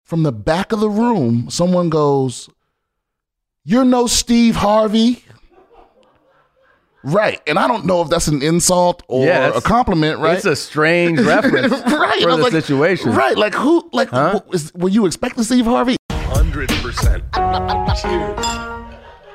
from the back of the room, someone goes, "You're no Steve Harvey." Right. And I don't know if that's an insult or a compliment, right? It's a strange reference right. for the situation. Right. Like who, like, were you expecting Steve Harvey? 100%. Cheers.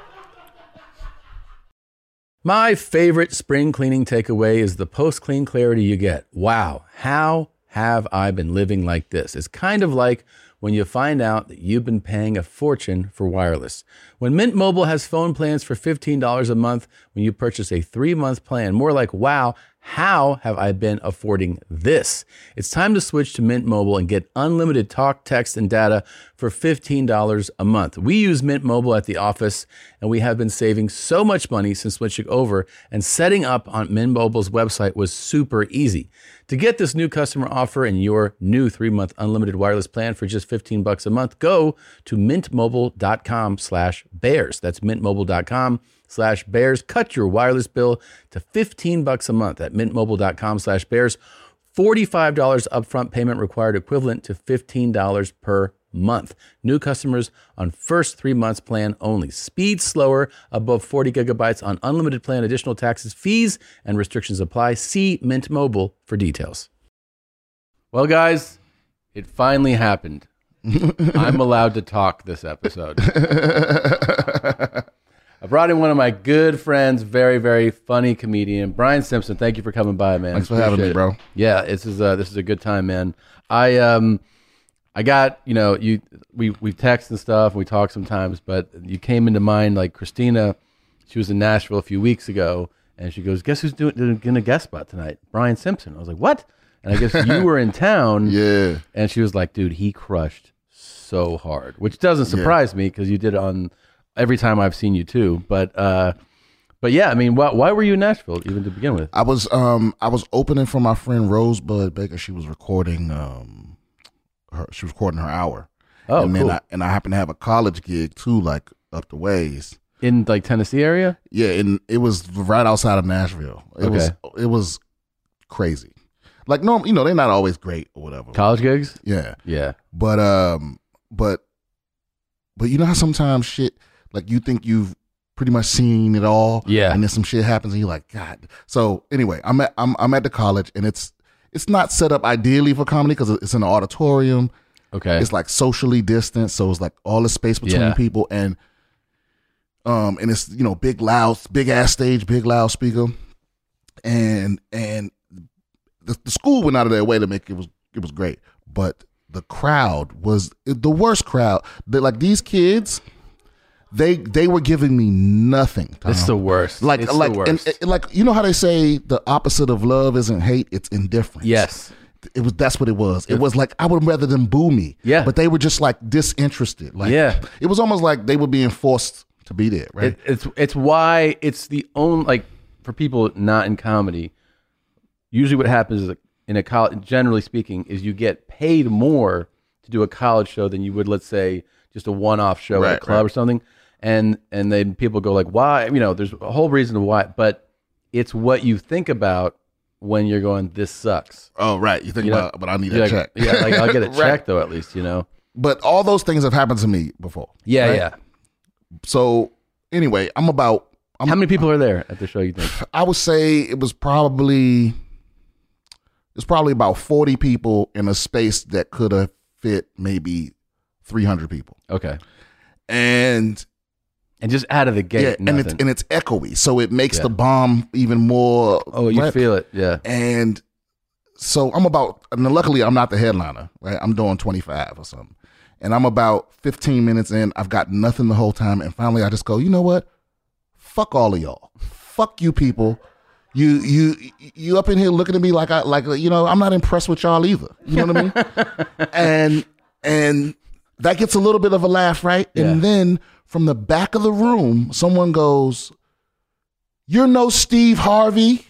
My favorite spring cleaning takeaway is the post-clean clarity you get. Wow, how have I been living like this? It's kind of like when you find out that you've been paying a fortune for wireless. When Mint Mobile has phone plans for $15 a month when you purchase a 3-month plan, more like, wow, how have I been affording this? It's time to switch to Mint Mobile and get unlimited talk, text, and data for $15 a month. We use Mint Mobile at the office, and we have been saving so much money since switching over, and setting up on Mint Mobile's website was super easy. To get this new customer offer and your new 3-month unlimited wireless plan for just $15 a month, go to mintmobile.com/bears. That's mintmobile.com/bears. Cut your wireless bill to $15 a month at mintmobile.com/bears. $45 upfront payment required, equivalent to $15 per month. New customers on first 3 months plan only. Speed slower above 40 gigabytes on unlimited plan. Additional taxes, fees, and restrictions apply. See Mint Mobile for details. Well, guys, it finally happened. I'm allowed to talk this episode. I brought in one of my good friends, very, very funny comedian, Brian Simpson. Thank you for coming by, man. Thanks for having me, bro. Yeah, this is a good time, man. I got, we text and stuff, and we talk sometimes, but you came into mind, like Christina. She was in Nashville a few weeks ago, and she goes, "Guess who's doing a guest spot tonight? Brian Simpson." I was like, "What?" And I guess you were in town. Yeah. And she was like, "Dude, he crushed so hard," which doesn't surprise me because you did it on every time I've seen you too. But yeah, I mean, why were you in Nashville even to begin with? I was opening for my friend Rosebud Baker. She was recording her hour. Oh, and cool. then I happened to have a college gig too, like up the ways in like Tennessee area. Yeah, and it was right outside of Nashville. It was crazy. Like they're not always great or whatever. College gigs. Yeah. But you know how sometimes shit, like you think you've pretty much seen it all. Yeah. And then some shit happens and you're like, God. So anyway, I'm at the college, and it's not set up ideally for comedy because it's in an auditorium. Okay. It's like socially distanced, so it's like all the space between people, and it's big ass stage, big loud speaker, and the school went out of their way to make it was great, but the crowd was the worst crowd. Like these kids, they were giving me nothing. Tom. It's the worst. The worst. And you know how they say the opposite of love isn't hate, it's indifference. Yes. That's what it was. It was like I would rather them boo me. Yeah. But they were just like disinterested. Like it was almost like they were being forced to be there, right? It's why it's the only, like, for people not in comedy, usually what happens is in a college, generally speaking, is you get paid more to do a college show than you would, let's say, just a one-off show at a club or something. And then people go like, why? There's a whole reason why, but it's what you think about when you're going, this sucks. Oh, right. You think about, but I need that check. Yeah, like I'll get a check though, at least, But all those things have happened to me before. Yeah, right? yeah. So anyway, how many people are there at the show, you think? I would say it's probably about 40 people in a space that could have fit maybe 300 people. Okay. And just out of the gate, and it's echoey, so it makes the bomb even more. Oh, you feel it, yeah. And so luckily I'm not the headliner, right? I'm doing 25 or something, and I'm about 15 minutes in. I've got nothing the whole time, and finally I just go, you know what? Fuck all of y'all. Fuck you people. You up in here looking at me like I'm not impressed with y'all either. You know what I mean? And that gets a little bit of a laugh, right? Yeah. And then from the back of the room, someone goes, "You're no Steve Harvey."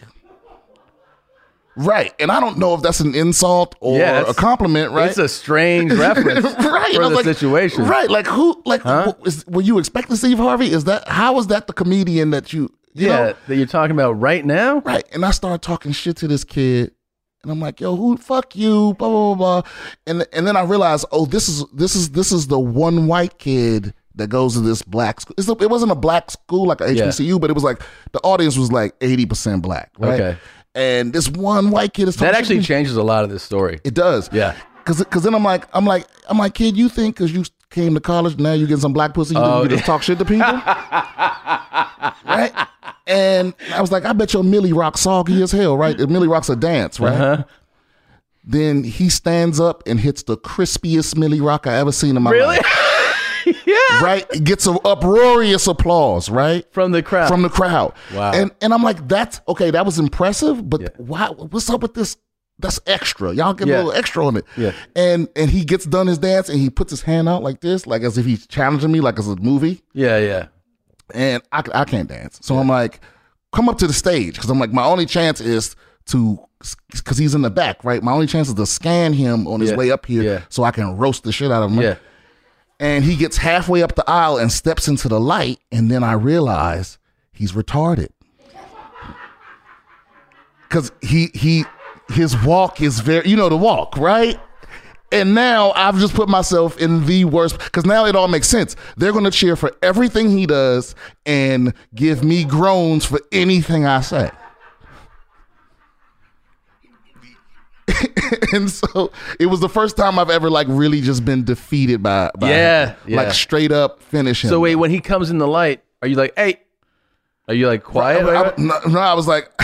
Right. And I don't know if that's an insult or a compliment, right? It's a strange reference right. for the situation. Right. Like who, were you expecting Steve Harvey? How is that the comedian that you know? That you're talking about right now? Right. And I started talking shit to this kid, And I'm like, yo, who? Fuck you, blah blah blah blah. And then I realized, oh, this is the one white kid that goes to this black school. It wasn't a black school like a HBCU, but it was like the audience was like 80% black, right? Okay. And this one white kid is That actually changes a lot of this story. It does, Yeah. Because then I'm like, kid, you think because you came to college now you getting some black pussy, you can just talk shit to people, right? And I was like, I bet your Millie Rock soggy as hell, right? Millie Rock's a dance, right? Uh-huh. Then he stands up and hits the crispiest Millie Rock I ever seen in my life. Yeah. Right? Gets an uproarious applause, right? From the crowd. Wow. And I'm like, that's okay, that was impressive, but why, what's up with this? That's extra. Y'all get a little extra on it. Yeah. And he gets done his dance and he puts his hand out like this, like as if he's challenging me, like it's a movie. Yeah, yeah. And I can't dance. So I'm like, come up to the stage. Because I'm like, my only chance is because he's in the back, right? My only chance is to scan him on his way up here so I can roast the shit out of him. Yeah. And he gets halfway up the aisle and steps into the light. And then I realize he's retarded. Because his walk is very, you know the walk, right? And now I've just put myself in the worst, because now it all makes sense. They're going to cheer for everything he does and give me groans for anything I say. And so it was the first time I've ever like really just been defeated by him. Like straight up finish him. So wait, when he comes in the light, are you like, hey? Are you like quiet? No, I was like,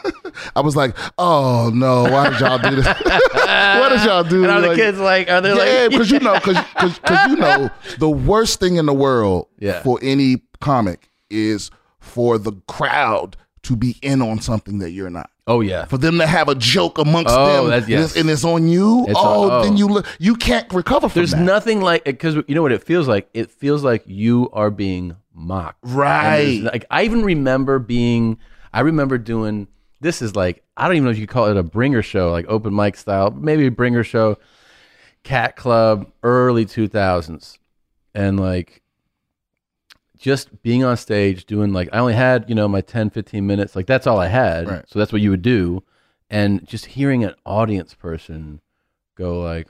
oh no, why did y'all do this? Why did y'all do this? And are the kids like, are they like? Yeah, because you know, the worst thing in the world for any comic is for the crowd to be in on something that you're not. Oh yeah. For them to have a joke amongst them and it's on you. Then you can't recover from that. There's nothing like, because you know what it feels like? It feels like you are being mocked. Right. Like I remember doing, this is like, I don't even know if you call it a bringer show, like open mic style, maybe a bringer show, Cat Club, early 2000s. And like, just being on stage doing like, I only had, my 10, 15 minutes. Like that's all I had. Right. So that's what you would do. And just hearing an audience person go like,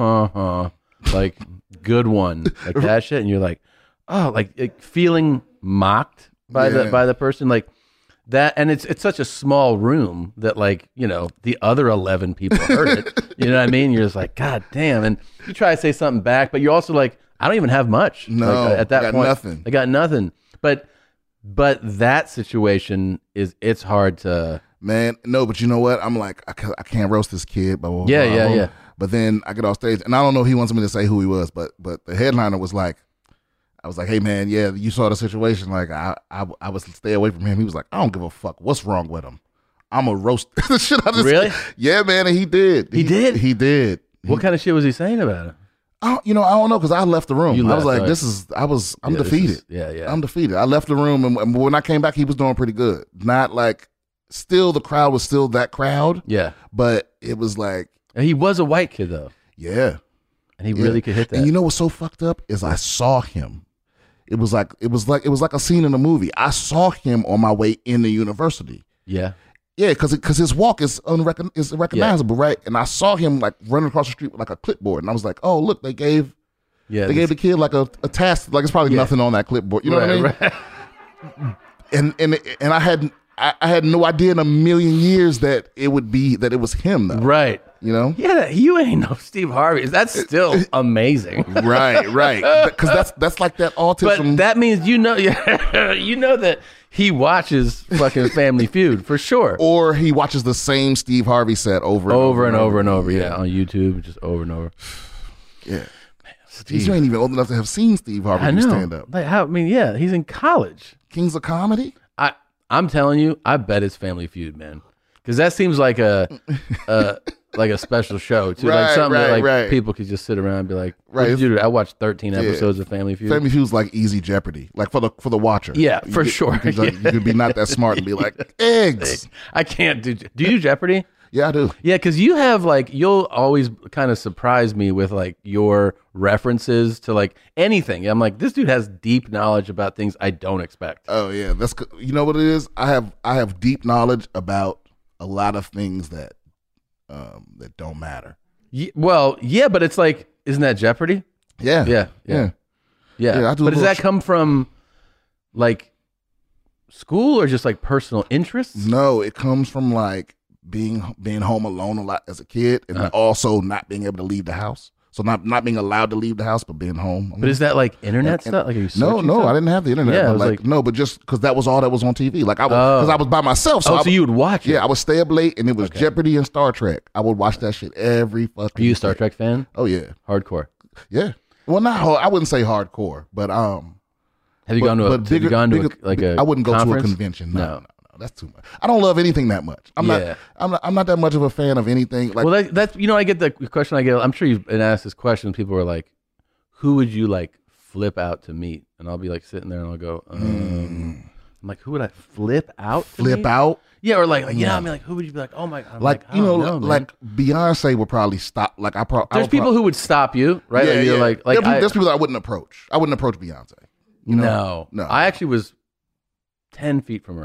like good one, like that shit. And you're like, oh, like feeling mocked by the person like that. And it's such a small room that like, the other 11 people heard it. You know what I mean? You're just like, God damn. And you try to say something back, but you're also like, I don't even have much. No, like, at that point, nothing. I got nothing. But that situation it's hard to. Man, no, but you know what? I'm like, I can't roast this kid. Blah, blah, yeah, blah, yeah, blah. yeah. But then I get off stage, and I don't know if he wants me to say who he was, but the headliner was like, I was like, hey man, yeah, you saw the situation. Like I was stay away from him. He was like, I don't give a fuck. What's wrong with him? I'm a roast the shit out of this. Really? Yeah, man, and he did. He did? He did. What kind of shit was he saying about it? I don't know, because I left the room. I was like, right. I'm defeated. I'm defeated. I left the room, and when I came back, he was doing pretty good. Not like, still the crowd was still that crowd. Yeah. But it was like. And he was a white kid though. Yeah. And he really could hit that. And you know what's so fucked up is I saw him. It was like a scene in a movie. I saw him on my way in the university. Yeah. Yeah, because his walk is recognizable, right? And I saw him like running across the street with like a clipboard, and I was like, "Oh, look, they gave the kid like a task. Like it's probably nothing on that clipboard. You know what I mean?" Right. And I had no idea in a million years that it was him, though. Right. Yeah, you ain't no Steve Harvey. That's still amazing. Right. Because that's like that autism. But that means you know that he watches fucking Family Feud for sure. Or he watches the same Steve Harvey set over and over. Yeah, on YouTube, just over and over. Yeah. Man, Steve, you ain't even old enough to have seen Steve Harvey do stand up. Like he's in college. Kings of Comedy? I'm telling you, I bet it's Family Feud, man. Because that seems like a special show too, like something that people could just sit around and be like, "What did you do?" I watched 13 episodes of Family Feud. Family Feud's like easy Jeopardy, like for the watcher. Yeah, for sure. You could be not that smart and be like, eggs. I can't do. Do you do Jeopardy? Yeah, I do. Yeah, because you have like, you'll always kind of surprise me with like your references to like anything. I'm like, this dude has deep knowledge about things I don't expect. Oh yeah, you know what it is. I have deep knowledge about a lot of things that that don't matter. Well, yeah, but it's like, isn't that Jeopardy? Yeah. Yeah. I do. But does that come from like school or just like personal interests? No, it comes from like being home alone a lot as a kid, and also not being able to leave the house. So not being allowed to leave the house, but being home. But is that like internet stuff? Like, are you no, stuff? I didn't have the internet. Yeah, but like, no, but just because that was all that was on TV. Like because I was by myself. So you would watch it? Yeah, I would stay up late, and it was Jeopardy and Star Trek. I would watch that shit every fucking. Are you a Star Trek fan? Oh yeah, hardcore. Yeah, well, not I wouldn't say hardcore, but Have you gone to a I wouldn't go conference? to a convention. No, that's too much. I don't love anything that much. I'm not that much of a fan of anything. Like, well, that's I get the question I get. I'm sure you've been asked this question. People are like, "Who would you like flip out to meet?" And I'll be like sitting there and I'll go, I'm like, "Who would I flip out? Flip out? Yeah, or like yeah. I mean, like, who would you be like? Oh my god, like Beyonce would probably stop. Like there's people who would stop you, right? Yeah, you're like there's people that I wouldn't approach. I wouldn't approach Beyonce. No. I actually was 10 feet from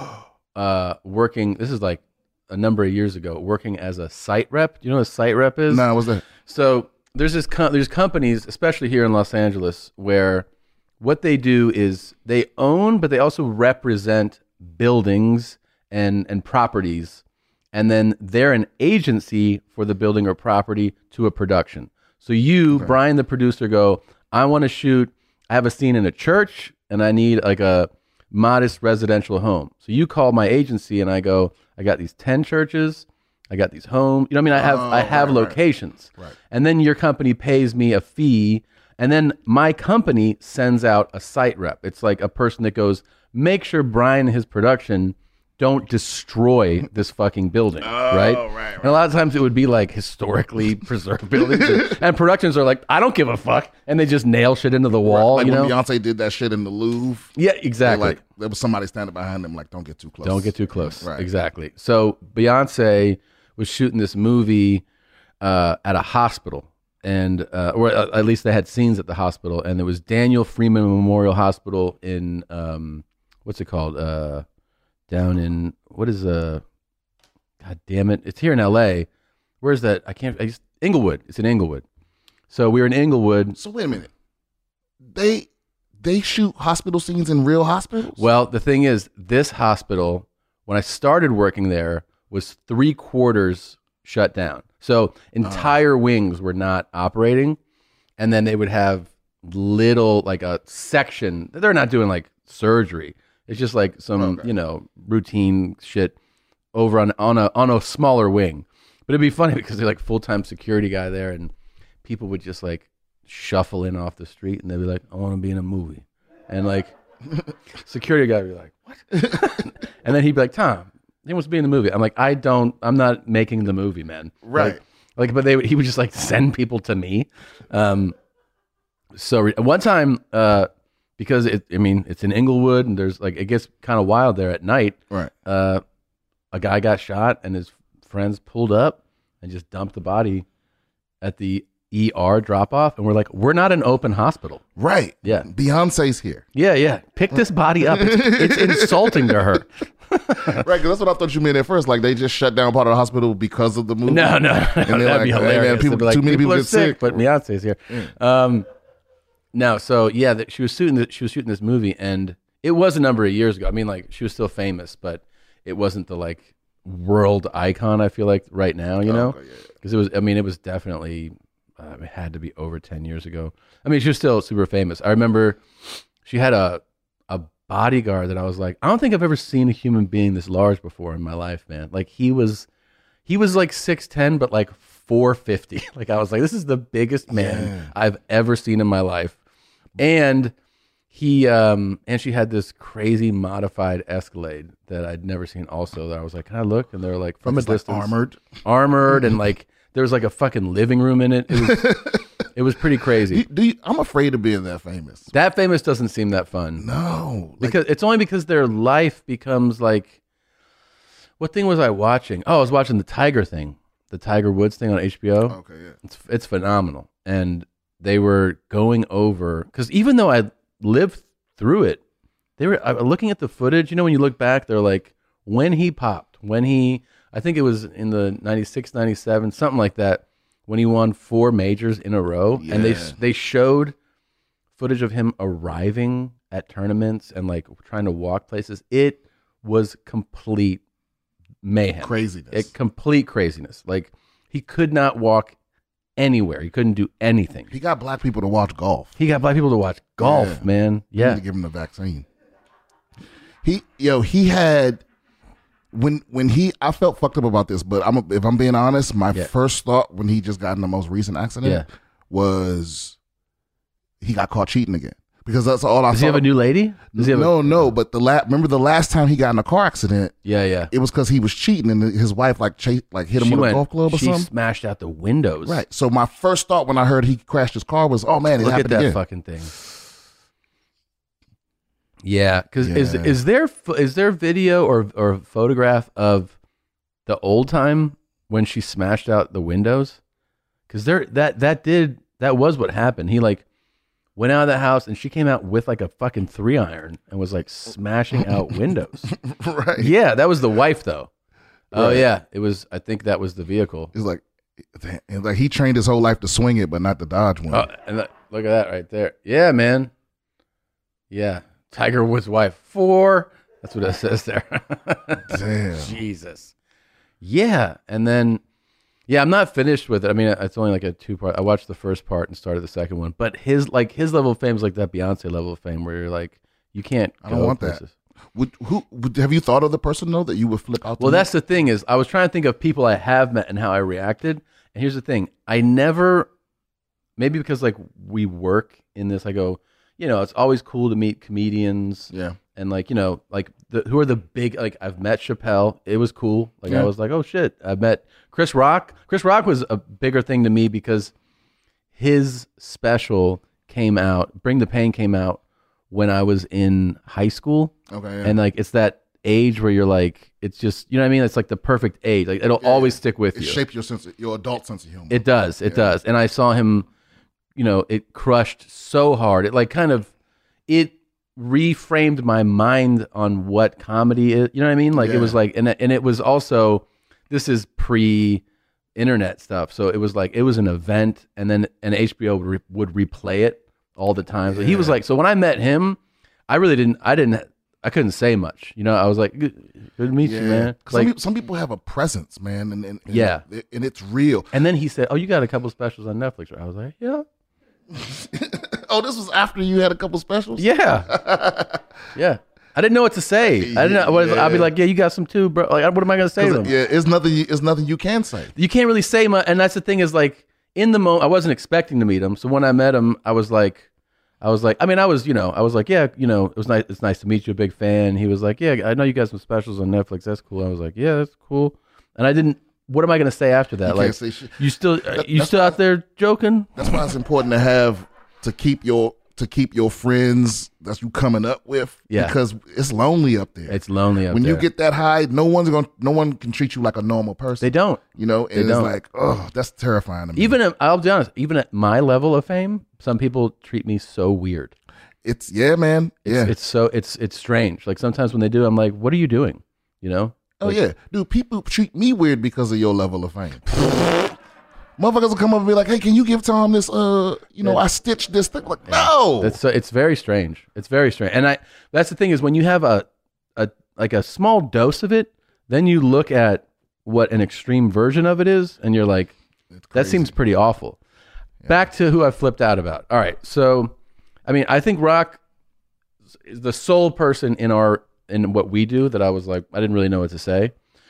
her, working. This is like a number of years ago, working as a site rep. Do you know what a site rep is? No, what's that? So there's companies, especially here in Los Angeles, where what they do is they own, but they also represent buildings and properties, and then they're an agency for the building or property to a production. So you, Brian, the producer, go, I want to shoot. I have a scene in a church, and I need like a modest residential home. So you call my agency, and I go, I got these 10 churches, I got these homes. You know what I mean? I have locations. Right. And then your company pays me a fee, and then my company sends out a site rep. It's like a person that goes, make sure Brian and his production don't destroy this fucking building, right? And a lot of times it would be like historically preserved buildings, and productions are like, I don't give a fuck, and they just nail shit into the wall. Like you when know, Beyonce did that shit in the Louvre. Yeah, exactly. Like there was somebody standing behind them, like, don't get too close. Don't get too close. Right. Exactly. So Beyonce was shooting this movie at a hospital, and or at least they had scenes at the hospital, and there was Daniel Freeman Memorial Hospital in what's it called? Down in God damn it! It's here in L.A. Where's that? Inglewood. It's in Inglewood. So we were in Inglewood. So wait a minute. They shoot hospital scenes in real hospitals? Well, the thing is, this hospital, when I started working there, was 3/4 shut down. So entire wings were not operating, and then they would have little, like a section. They're not doing like surgery. It's just like some, routine shit over on a smaller wing. But it'd be funny because they're like full-time security guy there, and people would just like shuffle in off the street, and they'd be like, I want to be in a movie. And like security guy would be like, what? And then he'd be like, Tom, he wants to be in the movie. I'm like, I'm not making the movie, man. Right. But he would just like send people to me. So one time, because it's in Inglewood, and there's like, it gets kind of wild there at night. Right. A guy got shot, and his friends pulled up and just dumped the body at the ER drop off, and we're like, we're not an open hospital. Right. Yeah. Beyonce's here. Yeah. Pick this body up. It's insulting to her. Right, because that's what I thought you meant at first. Like they just shut down part of the hospital because of the movie. No. And That'd like, be hilarious. Hey, man, too many people are get sick. but Beyonce's here. No, so yeah, she was shooting this movie, and it was a number of years ago. I mean, like she was still famous, but it wasn't the like world icon. I feel like right now, because it was. I mean, it was definitely. It had to be over 10 years ago. I mean, she was still super famous. I remember she had a bodyguard that I was like, I don't think I've ever seen a human being this large before in my life, man. Like he was like 6'10", but like 450. Like I was like, this is the biggest man I've ever seen in my life. And she had this crazy modified Escalade that I'd never seen also, that I was like, can I look? And they're like, from a distance. Like armored and like there was like a fucking living room in it. It was pretty crazy. I'm afraid of being that famous. That famous doesn't seem that fun. No. Because it's only because their life becomes like, what thing was I watching? Oh, I was watching the Tiger thing, the Tiger Woods thing on HBO. Okay, yeah. It's phenomenal. And they were going over, because even though I lived through it, they were looking at the footage. You know, when you look back, they're like, when he popped, when he I think it was in the 96, 97, something like that, when he won 4 majors in a row. Yeah. And they showed footage of him arriving at tournaments and like trying to walk places. It was complete mayhem. Craziness. Complete craziness. Like he could not walk anywhere. He couldn't do anything. He got black people to watch golf. He got black people to watch golf, Yeah. man. We Yeah. need to give him the vaccine. He had when I felt fucked up about this, but if I'm being honest, my first thought when he just got in the most recent accident was he got caught cheating again. Because that's all I saw. Does he have a new lady? Does he have no. But remember the last time he got in a car accident? Yeah. It was because he was cheating, and his wife hit him with a golf club or she something. smashed out the windows. Right. So my first thought when I heard he crashed his car was, "Oh man, it Look at happened that again." fucking thing. Yeah, because is there video or photograph of the old time when she smashed out the windows? Because that was what happened. He like went out of the house and she came out with like a fucking 3-iron and was like smashing out windows. Right. Yeah, that was the wife though. Oh Right. yeah, it was. I think that was the vehicle. It's like he trained his whole life to swing it, but not to dodge one. Oh, and look at that right there. Yeah, man. Yeah, Tiger Woods' wife 4. That's what it says there. Damn. Jesus. Yeah, and then I'm not finished with it. I mean, it's only like a 2-part. I watched the first part and started the second one. But his level of fame is like that Beyonce level of fame, where you're like, you can't. I don't want places. that. Have you thought of the person though that you would flip out to? Well, that's the thing is I was trying to think of people I have met and how I reacted. And here's the thing. I never, maybe because like we work in this, I go, it's always cool to meet comedians. Yeah. And like, like who are the big, like I've met Chappelle. It was cool. Like I was like, oh shit. I've met Chris Rock. Chris Rock was a bigger thing to me because his special came out, Bring the Pain came out when I was in high school. Okay. Yeah. And like, it's that age where you're like, it's just, you know what I mean? It's like the perfect age. Like it'll always stick with it you. shapes your adult sense of humor. It does. It does. And I saw him, it crushed so hard. It like kind of, it reframed my mind on what comedy is. You know what I mean? Like it was like, and it was also, this is pre-internet stuff. So it was like, it was an event and then HBO would replay it all the time. So he was like, so when I met him, I couldn't say much. I was like, good to meet you, man. Like, some people have a presence, man, and and it's real. And then he said, "Oh, you got a couple specials on Netflix?" Right? I was like, "Yeah." Oh, this was after you had a couple specials? Yeah. Yeah. I didn't know what to say. I didn't know. I'd be like, "Yeah, you got some too, bro." Like, what am I going to say to him? Yeah, it's nothing you can say. You can't really say much. And that's the thing is like in the moment, I wasn't expecting to meet him. So when I met him, I was like, I was like, yeah, it was nice. It's nice to meet you. A big fan. He was like, yeah, I know you got some specials on Netflix. That's cool. I was like, yeah, that's cool. And I didn't. What am I going to say after that? You like, can't say shit. you still out there joking? That's why it's important to keep your friends that you coming up with. Yeah. Because it's lonely up there. It's lonely up when there. you get that high, no one can treat you like a normal person. They don't. And it's like, oh, that's terrifying to me. I'll be honest, even at my level of fame, some people treat me so weird. It's man. It's strange. Like sometimes when they do, I'm like, what are you doing? Oh yeah, dude. People treat me weird because of your level of fame. Motherfuckers will come up and be like, "Hey, can you give Tom this? I stitched this thing." Like, no. It's very strange. It's very strange. And that's the thing is when you have a small dose of it, then you look at what an extreme version of it is, and you're like, that seems pretty awful. Yeah. Back to who I flipped out about. All right, so I mean, I think Rock is the sole person in what we do that I was like, I didn't really know what to say.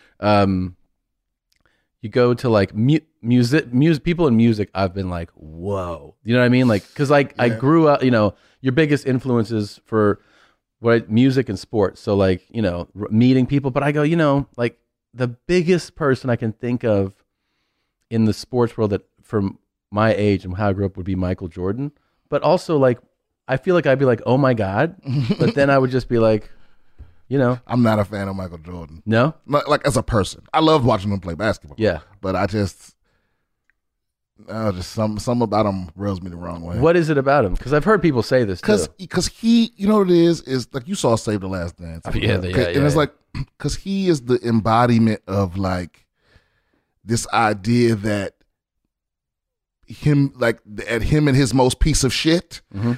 You go to like music, people in music, I've been like, whoa. You know what I mean? Like, because I grew up, your biggest influences for music and sports. So like, meeting people. But I go, like the biggest person I can think of in the sports world that from my age and how I grew up would be Michael Jordan. But also like, I feel like I'd be like, oh my God. But then I would just be like, I'm not a fan of Michael Jordan. No? Like as a person. I loved watching him play basketball. Yeah. But I just some about him rubs me the wrong way. What is it about him? Because I've heard people say this too. Because he, what it is like you saw Save the Last Dance. And it's like, because he is the embodiment of like this idea that him and his most piece of shit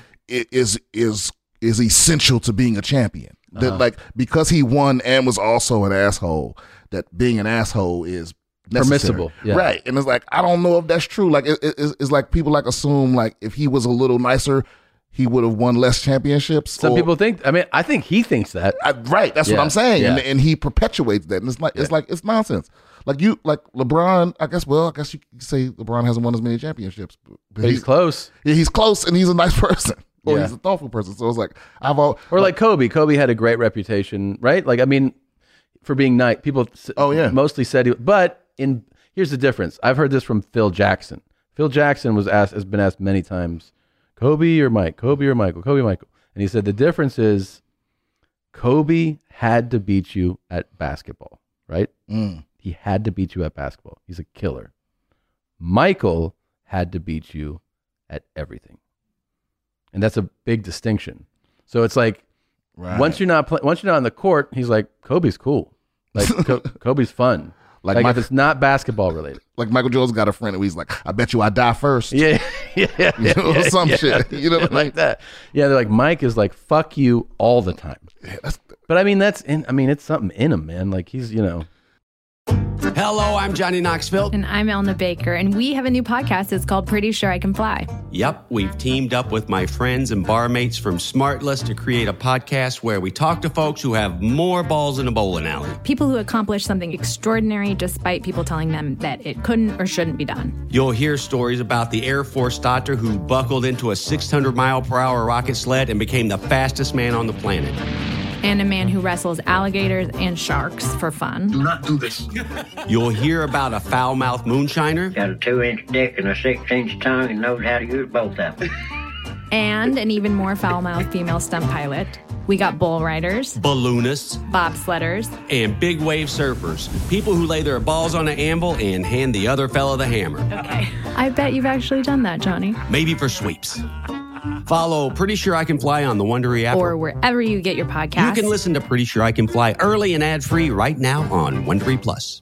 is essential to being a champion. That like because he won and was also an asshole, that being an asshole is necessary. Permissible, yeah. Right? And it's like I don't know if that's true. Like it's like people like assume like if he was a little nicer, he would have won less championships. Some people think. I mean, I think he thinks that. Right. That's what I'm saying, yeah. and he perpetuates that. And it's nonsense. Like LeBron. I guess you could say LeBron hasn't won as many championships, But he's close. Yeah, he's close, and he's a nice person. Or Yeah. he's a thoughtful person. So it's like like Kobe. Kobe had a great reputation, right? Like I mean, for being nice. People mostly said here's the difference. I've heard this from Phil Jackson. Phil Jackson has been asked many times, Kobe or Mike, Kobe or Michael, Kobe, Michael. And he said the difference is Kobe had to beat you at basketball, right? He had to beat you at basketball. He's a killer. Michael had to beat you at everything. And that's a big distinction. So it's like once you're not on the court, he's like, Kobe's cool. Like Kobe's fun. Like if it's not basketball related. Like Michael Jordan's got a friend who he's like, I bet you I die first. Yeah. Some shit. You know what I mean? Like that. Yeah, they're like, Mike is like, fuck you all the time. Yeah, but I mean, it's something in him, man. Like he's, Hello, I'm Johnny Knoxville. And I'm Elna Baker, and we have a new podcast. It's called Pretty Sure I Can Fly. Yep, we've teamed up with my friends and barmates from Smartless to create a podcast where we talk to folks who have more balls in a bowling alley. People who accomplish something extraordinary despite people telling them that it couldn't or shouldn't be done. You'll hear stories about the Air Force doctor who buckled into a 600-mile-per-hour rocket sled and became the fastest man on the planet. And a man who wrestles alligators and sharks for fun. Do not do this. You'll hear about a foul-mouthed moonshiner. Got a 2-inch dick and a 6-inch tongue and knows how to use both of them. And an even more foul-mouthed female stunt pilot. We got bull riders, balloonists, bobsledders, and big wave surfers. People who lay their balls on an anvil and hand the other fella the hammer. Okay. I bet you've actually done that, Johnny. Maybe for sweeps. Follow Pretty Sure I Can Fly on the Wondery app. Or wherever you get your podcasts. You can listen to Pretty Sure I Can Fly early and ad-free right now on Wondery Plus.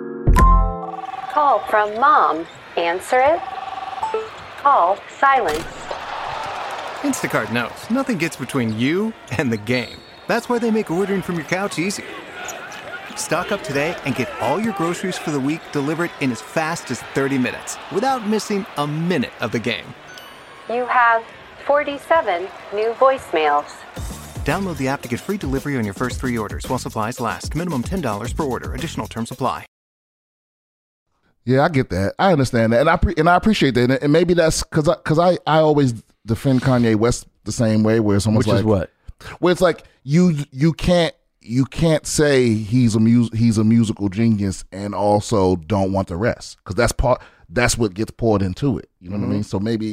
Call from mom. Answer it. Call silence. Instacart knows nothing gets between you and the game. That's why they make ordering from your couch easy. Stock up today and get all your groceries for the week delivered in as fast as 30 minutes without missing a minute of the game. You have 47 new voicemails. Download the app to get free delivery on your first 3 orders while supplies last. Minimum $10 per order. Additional terms apply. Yeah, I get that. I understand that, and I appreciate that. And maybe that's because I always defend Kanye West the same way, where someone's which like, is what? Where it's like you can't say he's a musical genius and also don't want the rest, because that's what gets poured into it. You know what I mean? So maybe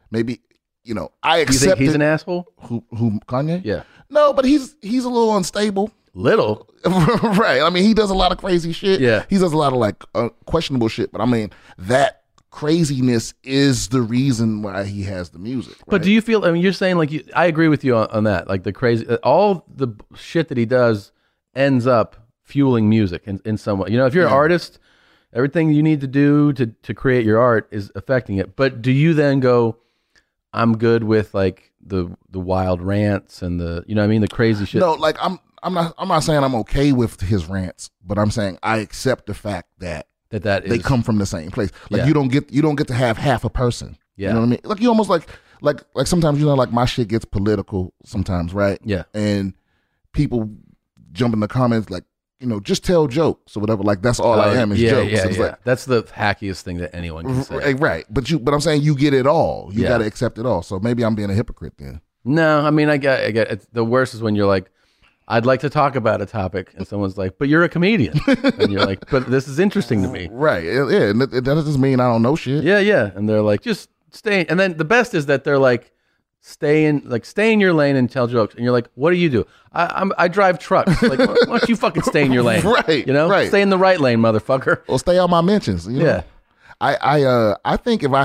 I accept. You think he's an asshole? Who Kanye? Yeah. No, but he's a little unstable. Little. Right. I mean, he does a lot of crazy shit. Yeah. He does a lot of like questionable shit. But I mean, that craziness is the reason why he has the music. Right? But do you feel, I mean, you're saying like, I agree with you on that. Like the crazy, all the shit that he does ends up fueling music in some way. You know, if you're an artist, everything you need to do to create your art is affecting it. But do you then go, I'm good with like the wild rants and the, you know what I mean, the crazy shit? No, like I'm not saying I'm okay with his rants, but I'm saying I accept the fact that they come from the same place. Like you don't get to have half a person. Yeah. You know what I mean? Like you almost like sometimes, you know, like my shit gets political sometimes, right? Yeah. And people jump in the comments like, you know, just tell jokes or whatever. Like that's all I am is jokes. Yeah, it's like, that's the hackiest thing that anyone can say. Right. But I'm saying you get it all. You got to accept it all. So maybe I'm being a hypocrite then. No, I mean, I get it. The worst is when you're like, I'd like to talk about a topic, and someone's like, but you're a comedian. And you're like, but this is interesting to me. Right. Yeah. And that doesn't mean I don't know shit. Yeah. And they're like, just stay. And then the best is that they're like, stay in your lane and tell jokes. And you're like, what do you do? I drive trucks. Like, why don't you fucking stay in your lane? Right. You know, right. Stay in the right lane, motherfucker. Or stay on my mentions. You know? Yeah. I think if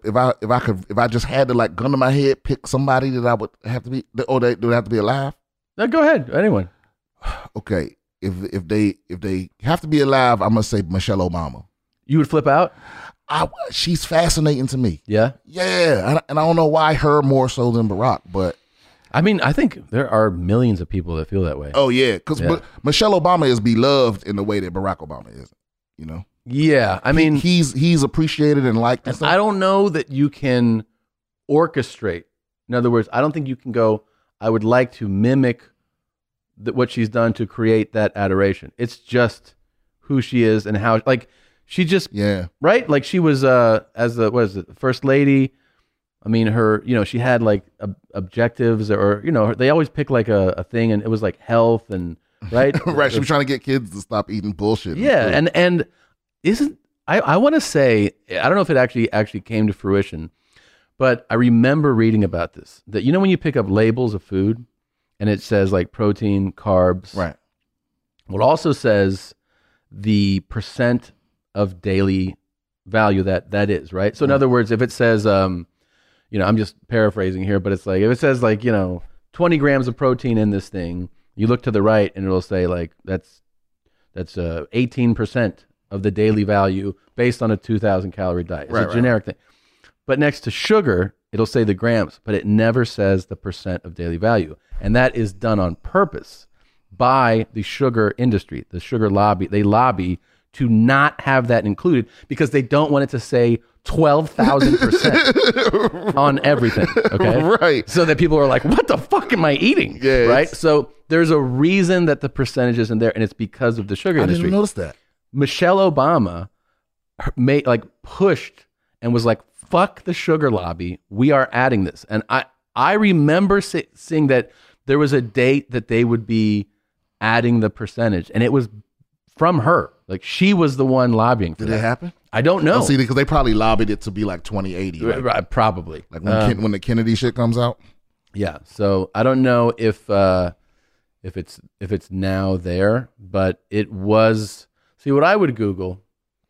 I just had to like gun to my head pick somebody that I would have to be, or they would have to be alive. No, go ahead. Anyone. Okay. if they have to be alive, I'm gonna say Michelle Obama. You would flip out? She's fascinating to me. Yeah? Yeah, and I don't know why her more so than Barack, but I mean, I think there are millions of people that feel that way. oh yeah, because Michelle Obama is beloved in the way that Barack Obama is. You know? Yeah, I mean, he's appreciated and liked. And I don't know that you can orchestrate. In other words, I don't think you can go, I would like to mimic what she's done to create that adoration. It's just who she is and how, like, she just, right? Like, she was, as the first lady, I mean, her, she had, like, objectives or, they always pick, like, a thing, and it was, like, health and, right? Right, she was trying to get kids to stop eating bullshit. Yeah, and isn't, I want to say, I don't know if it actually came to fruition, but I remember reading about this, that, when you pick up labels of food, and it says, like, protein, carbs. Right. Well, it also says the percent of daily value that is, right? So in other words, if it says, I'm just paraphrasing here, but it's like, if it says, like, 20 grams of protein in this thing, you look to the right and it'll say, like, that's 18% of the daily value based on a 2,000 calorie diet. It's a generic thing. But next to sugar, it'll say the grams, but it never says the percent of daily value. And that is done on purpose by the sugar industry, the sugar lobby. They lobby to not have that included because they don't want it to say 12,000% on everything. Okay. Right. So that people are like, what the fuck am I eating? Yeah, right. So there's a reason that the percentage isn't there, and it's because of the sugar industry. I didn't notice that. Michelle Obama pushed and was like, fuck the sugar lobby. We are adding this. And I remember seeing that there was a date that they would be adding the percentage, and it was from her. Like, she was the one lobbying for that. Did it happen? I don't know. See, because they probably lobbied it to be like 2080. Right? Probably. Like when the Kennedy shit comes out. Yeah. So I don't know if it's now there, but it was. See, what I would Google,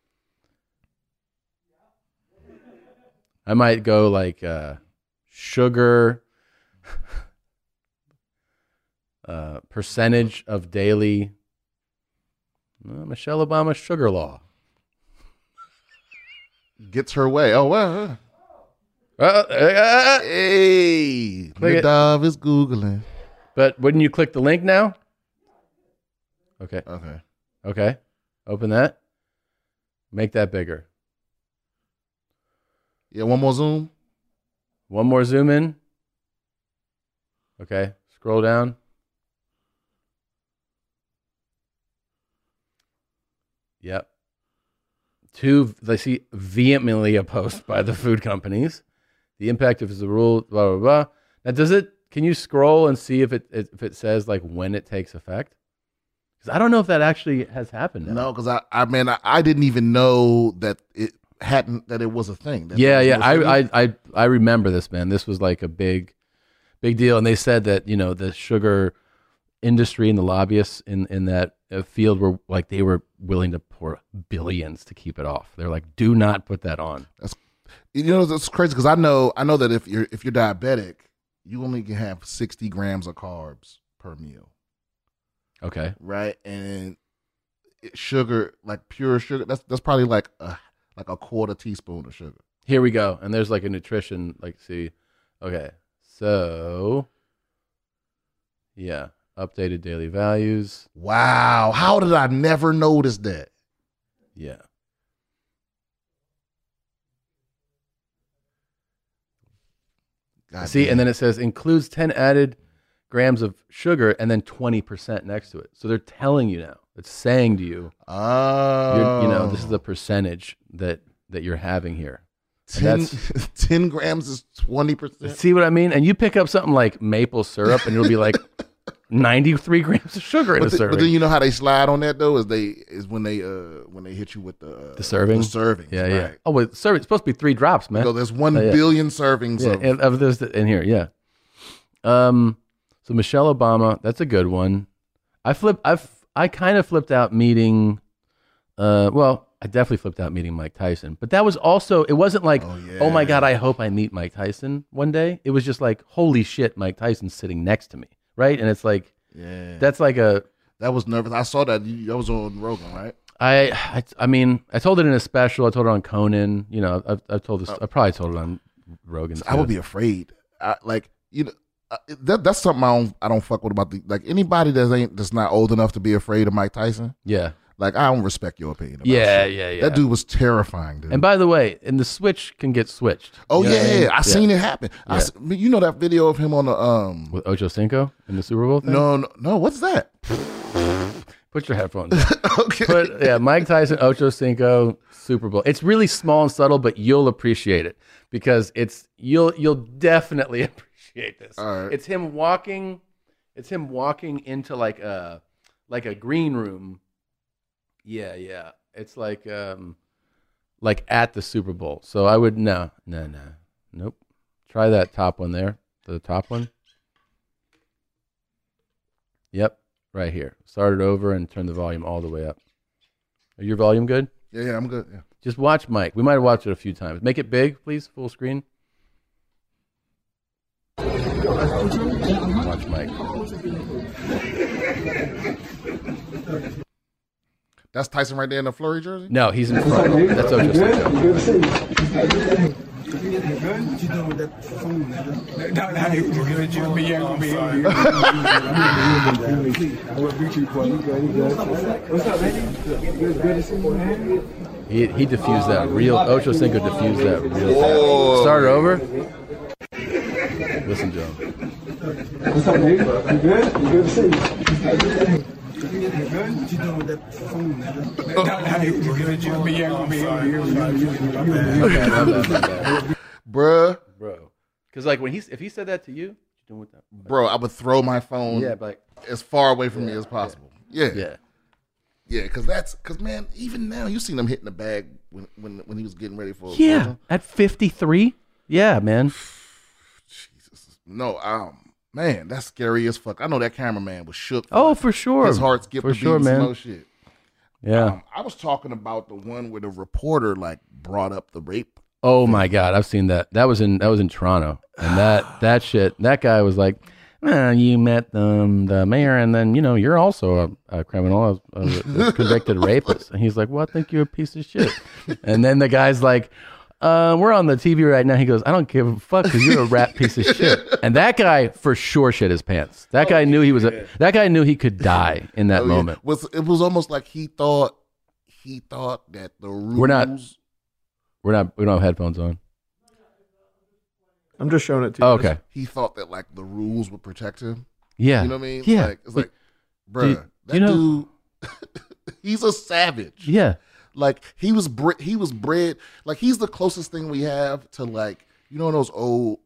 I might go like sugar percentage of daily Michelle Obama sugar law. Gets her way. Oh, well. Hey, Nadav is Googling. But wouldn't you click the link now? Okay. Open that. Make that bigger. Yeah, one more zoom. One more zoom in. Okay. Scroll down. Yep. They see vehemently opposed by the food companies. The impact of the rule, blah, blah, blah. Now, can you scroll and see if it says, like, when it takes effect? Because I don't know if that actually has happened now. No, because I didn't even know that it was a thing. I remember this, man. This was like a big deal. And they said that, the sugar industry and the lobbyists in that field were like, they were willing to pour billions to keep it off. They're like, do not put that on. That's crazy because I know that if you're diabetic, you only can have 60 grams of carbs per meal. Okay. Right, and sugar, like pure sugar, that's probably like a quarter teaspoon of sugar. Here we go, and there's like a nutrition, like, see, okay, so yeah, updated daily values. Wow, how did I never notice that? Yeah. God see, damn. and then it says includes 10 added grams of sugar and then 20% next to it. So they're telling you now. It's saying to you, this is the percentage that you're having here. 10 grams is 20%. See what I mean? And you pick up something like maple syrup and it'll be like 93 grams of sugar in a serving. But then you know how they slide on that though is when they hit you with the serving. The serving. Yeah, right. yeah. Oh, well, serving. It's supposed to be 3 drops, man. So there's 1 billion servings of this in here. Yeah. So Michelle Obama, that's a good one. I kind of flipped out meeting. I definitely flipped out meeting Mike Tyson, but that was also, it wasn't like, oh my God, I hope I meet Mike Tyson one day. It was just like, holy shit, Mike Tyson's sitting next to me. Right. And it's like, that's like That was nervous. I saw that. That was on Rogan, right? I mean, I told it in a special. I told it on Conan. You know, I've told this. I probably told it on Rogan. I would be afraid. That's something I don't fuck with about anybody that's not old enough to be afraid of Mike Tyson. Yeah. Like, I don't respect your opinion. Yeah. That dude was terrifying, dude. And by the way, and the switch can get switched. Oh, yeah. I seen it happen. Yeah. You know that video of him on the... With Ocho Cinco in the Super Bowl thing? No. What's that? Put your headphones on. Okay. Mike Tyson, Ocho Cinco, Super Bowl. It's really small and subtle, but you'll appreciate it because you'll definitely appreciate this. All right. It's him walking into like a green room. Yeah. It's like at the Super Bowl. So I would nope. Try that top one there. The top one. Yep, right here. Start it over and turn the volume all the way up. Are your volume good? Yeah, I'm good. Yeah. Just watch Mike. We might have watched it a few times. Make it big, please. Full screen. Watch Mike. That's Tyson right there in the Flurry jersey? No, he's in front. That's Ocho Cinco. He diffused that real. Ocho Cinco diffused that real fast. Start it over. Listen to him. What's up, nigga? You good? You good to see you. Bruh. Bro. Because like if he said that to you, what you doing with that? Bro, I would throw my phone as far away from me as possible. Yeah, because man, even now you seen him hitting the bag when he was getting ready for at 53. Yeah, man. Jesus, no, man, that's scary as fuck. I know that cameraman was shook. For sure. His heart skipped a beat and some more shit. Yeah. I was talking about the one where the reporter brought up the rape. Oh my God, I've seen that. That was in Toronto, and that shit. That guy was like, you met the mayor, and then you're also a criminal, a convicted rapist. And he's like, well, I think you're a piece of shit. And then the guy's like, we're on the TV right now. He goes, I don't give a fuck because you're a rat piece of shit. And that guy for sure shit his pants. That guy knew that guy knew he could die in that moment. It was almost like he thought that the rules. We don't have headphones on. I'm just showing it to you. Oh, okay. He thought that the rules would protect him. Yeah. You know what I mean? Yeah. It's like, bruh, dude, he's a savage. Yeah. He was bred. He's the closest thing we have to those old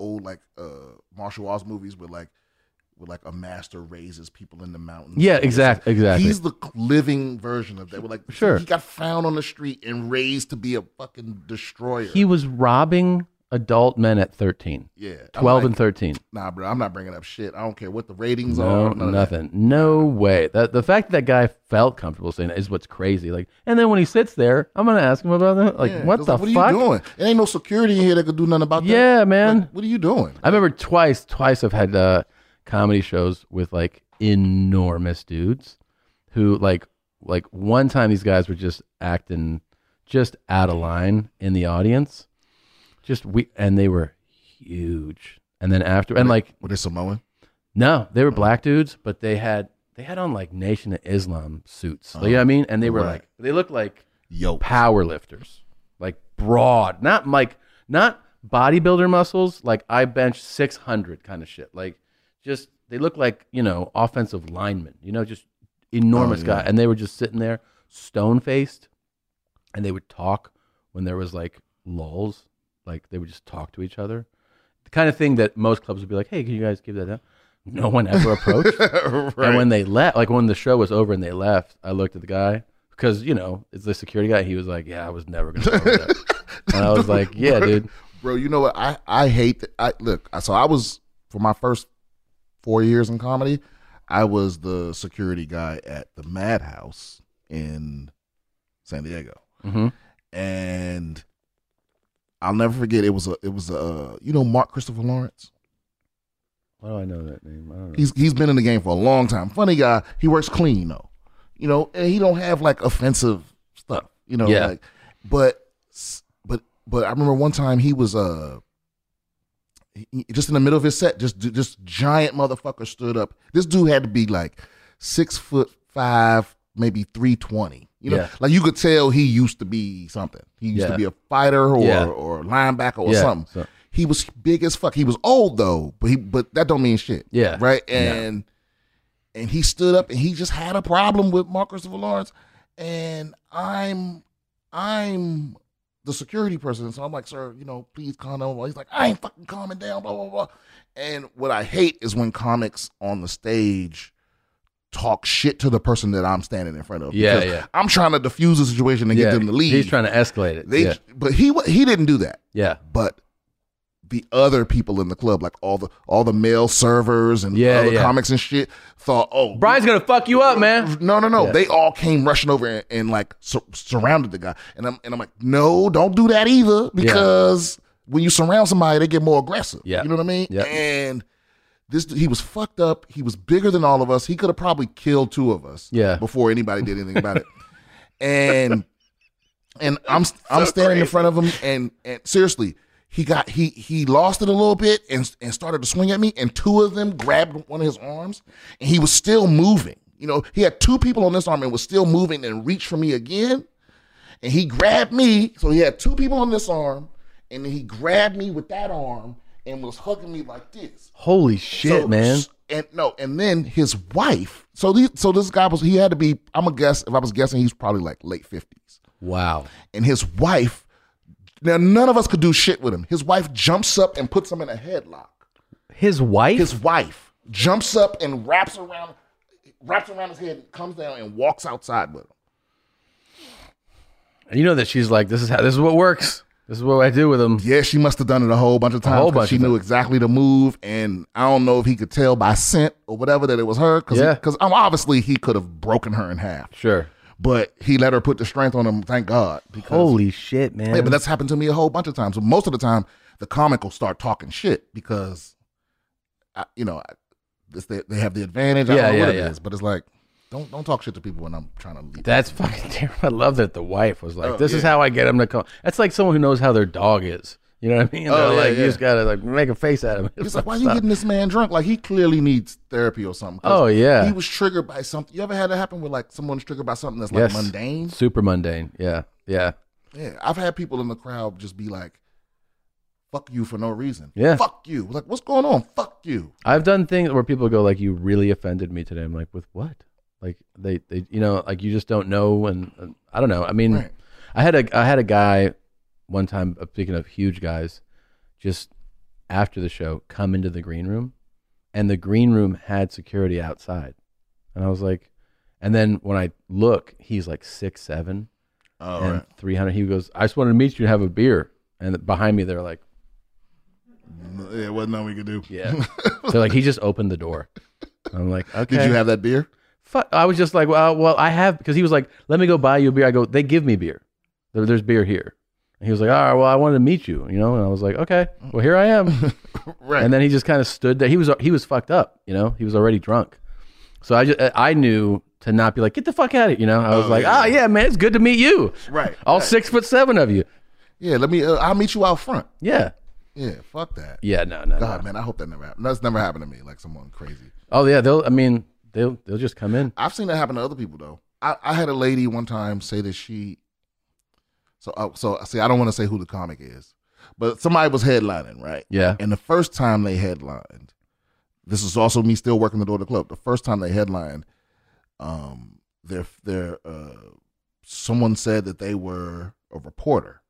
martial arts movies where a master raises people in the mountains. Yeah, exactly. He's the living version of that. Sure. He got found on the street and raised to be a fucking destroyer. He was robbing adult men at 13. Yeah. 12 and 13. Nah, bro, I'm not bringing up shit. I don't care what the ratings No, are. nothing. No way. The fact that guy felt comfortable saying that is what's crazy. And then when he sits there, I'm going to ask him about that. What the fuck? What are you doing? There ain't no security in here that could do nothing about that. Yeah, man. What are you doing? I remember twice I've had comedy shows with enormous dudes who one time these guys were just acting just out of line in the audience. And they were huge. And then after, were they Samoan? No, they were black dudes, but they had on Nation of Islam suits. You know what I mean? And they were they looked like power lifters, broad, not bodybuilder muscles. I bench 600 kind of shit. They look like offensive linemen. Just enormous guy. And they were just sitting there, stone faced, and they would talk when there was lulls. They would just talk to each other. The kind of thing that most clubs would be like, hey, can you guys give that up? No one ever approached. Right. And when they left, when the show was over and they left, I looked at the guy because, it's the security guy. He was like, yeah, I was never going to go with that. And I was like, yeah, dude. Bro, you know what? I hate that. So I was, for my first 4 years in comedy, I was the security guy at the Madhouse in San Diego. Mm-hmm. And I'll never forget. It was Mark Christopher Lawrence. Why do I know that name? I don't know. He's been in the game for a long time. Funny guy. He works clean though. You know, and he don't have like offensive stuff. You know, Yeah. like, but I remember one time he was just in the middle of his set, just giant motherfucker stood up. This dude had to be like 6'5", maybe 320. You know, Yeah. like you could tell he used to be something. He used to be a fighter or linebacker or something. So- He was big as fuck. He was old though, but that don't mean shit. Yeah. Right? And he stood up and he just had a problem with Mark Christopher Lawrence. And I'm the security person. So I'm like, sir, you know, please calm down. He's like, I ain't fucking calming down, blah, blah, blah. And what I hate is when comics on the stage talk shit to the person that I'm standing in front of. Yeah, Because yeah. I'm trying to diffuse the situation and get them to leave. He's trying to escalate it. But he didn't do that. Yeah. But the other people in the club, like all the male servers and other comics and shit, thought, oh, Brian's gonna fuck you up, man. No. Yeah. They all came rushing over and like surrounded the guy, and I'm like, no, don't do that either, because when you surround somebody, they get more aggressive. Yeah. You know what I mean? Yeah. And he was fucked up. He was bigger than all of us. He could have probably killed two of us. Yeah. Before anybody did anything about it. And I'm standing in front of him, and seriously. He lost it a little bit and started to swing at me, and two of them grabbed one of his arms, and he was still moving. You know, he had two people on this arm and was still moving and reached for me again. And he grabbed me, so he had two people on this arm, and then he grabbed me with that arm and was hugging me like this. Holy shit, man. And then his wife. So this guy he had to be, I'm gonna guess, if I was guessing, he's probably like late 50s. Wow. And his wife. Now, none of us could do shit with him. His wife jumps up and puts him in a headlock. His wife? His wife jumps up and wraps around his head and comes down and walks outside with him. And you know that she's like, this is what works. This is what I do with him. Yeah, she must have done it a whole bunch of times. She knew exactly the move, and I don't know if he could tell by scent or whatever that it was her. Because obviously he could have broken her in half. Sure. But he let her put the strength on him, thank God. Holy shit, man. Yeah, but that's happened to me a whole bunch of times. So most of the time, the comic will start talking shit because, they have the advantage. I don't know what it is, but it's like, don't talk shit to people when I'm trying to leave. That's fucking terrible. I love that the wife was like, this is how I get him to come. That's like someone who knows how their dog is. You know what I mean? You just gotta like make a face at him. It's like, why are you getting this man drunk? Like he clearly needs therapy or something. Oh yeah, he was triggered by something. You ever had that happen where like someone's triggered by something that's like mundane? Super mundane. Yeah. I've had people in the crowd just be like, "Fuck you" for no reason. Yeah, fuck you. Like, what's going on? Fuck you. I've done things where people go like, "You really offended me today." I'm like, "With what?" Like they like you just don't know, and I don't know. I mean, right. I had a guy one time. Speaking of huge guys. Just after the show, come into the green room, and the green room had security outside. And I was like, and then when I look, he's like 6'7", and 300. He goes, I just wanted to meet you and have a beer. And behind me, they're like, it wasn't nothing we could do. Yeah. So like, he just opened the door. I'm like, okay. Did you have that beer? I was just like, well, I have, because he was like, let me go buy you a beer. I go, they give me beer. There's beer here. And he was like, all right, well, I wanted to meet you, And I was like, okay, well, here I am. Right. And then he just kind of stood there. He was fucked up, He was already drunk. So I knew to not be like, get the fuck out of here, I was like, yeah, man, it's good to meet you. Right. All 6'7" of you. Yeah, I'll meet you out front. Yeah. Yeah, fuck that. Yeah, no. God, man, I hope that never happened. That's never happened to me, like someone crazy. Oh, yeah, they'll just come in. I've seen that happen to other people, though. I had a lady one time say that she... So see, I don't want to say who the comic is, but somebody was headlining, right? Yeah. And the first time they headlined, this is also me still working the door of the club. The first time they headlined, someone said that they were a reporter,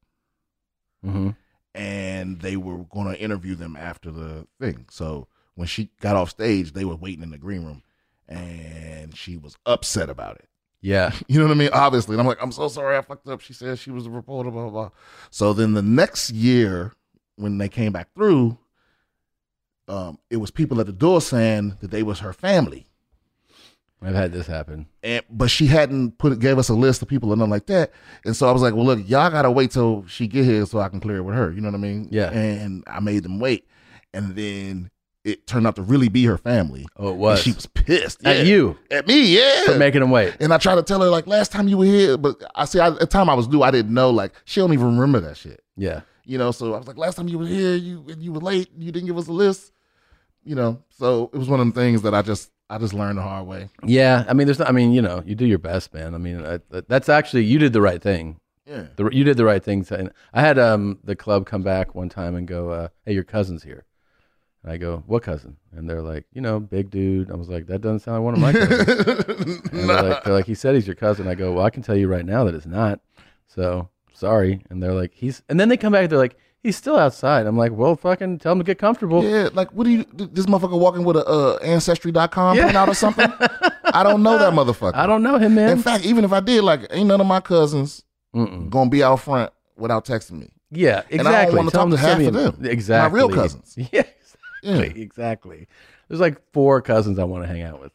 and they were going to interview them after the thing. So when she got off stage, they were waiting in the green room, and she was upset about it. Yeah. You know what I mean? Obviously. And I'm like, I'm so sorry I fucked up. She said she was a reporter, blah, blah, blah. So then the next year, when they came back through, it was people at the door saying that they was her family. I've had this happen. But she hadn't gave us a list of people and nothing like that. And so I was like, well, look, y'all got to wait till she get here so I can clear it with her. You know what I mean? Yeah. And I made them wait. And then it turned out to really be her family. Oh, it was. And she was pissed. At you? At me, yeah. For making them wait. And I tried to tell her, like, last time you were here, but at the time I was new, I didn't know, like, she don't even remember that shit. Yeah. You know, so I was like, last time you were here, you were late, you didn't give us a list. You know, so it was one of them things that I just learned the hard way. Yeah, I mean, you know, you do your best, man. I mean, that's actually, you did the right thing. Yeah. You did the right thing. I had the club come back one time and go, hey, your cousin's here. And I go, what cousin? And they're like, you know, big dude. I was like, that doesn't sound like one of my cousins. And they're like, he said he's your cousin. I go, well, I can tell you right now that it's not. So, sorry. And they're like, and then they come back, they're like, he's still outside. I'm like, well, fucking tell him to get comfortable. Yeah, like, what do you, this motherfucker walking with a Ancestry.com printout or something? I don't know that motherfucker. I don't know him, man. In fact, even if I did, like, ain't none of my cousins gonna be out front without texting me. Yeah, exactly. And I don't want to talk to half of them. Exactly. My real cousins. Yeah, exactly. There's like 4 cousins I want to hang out with.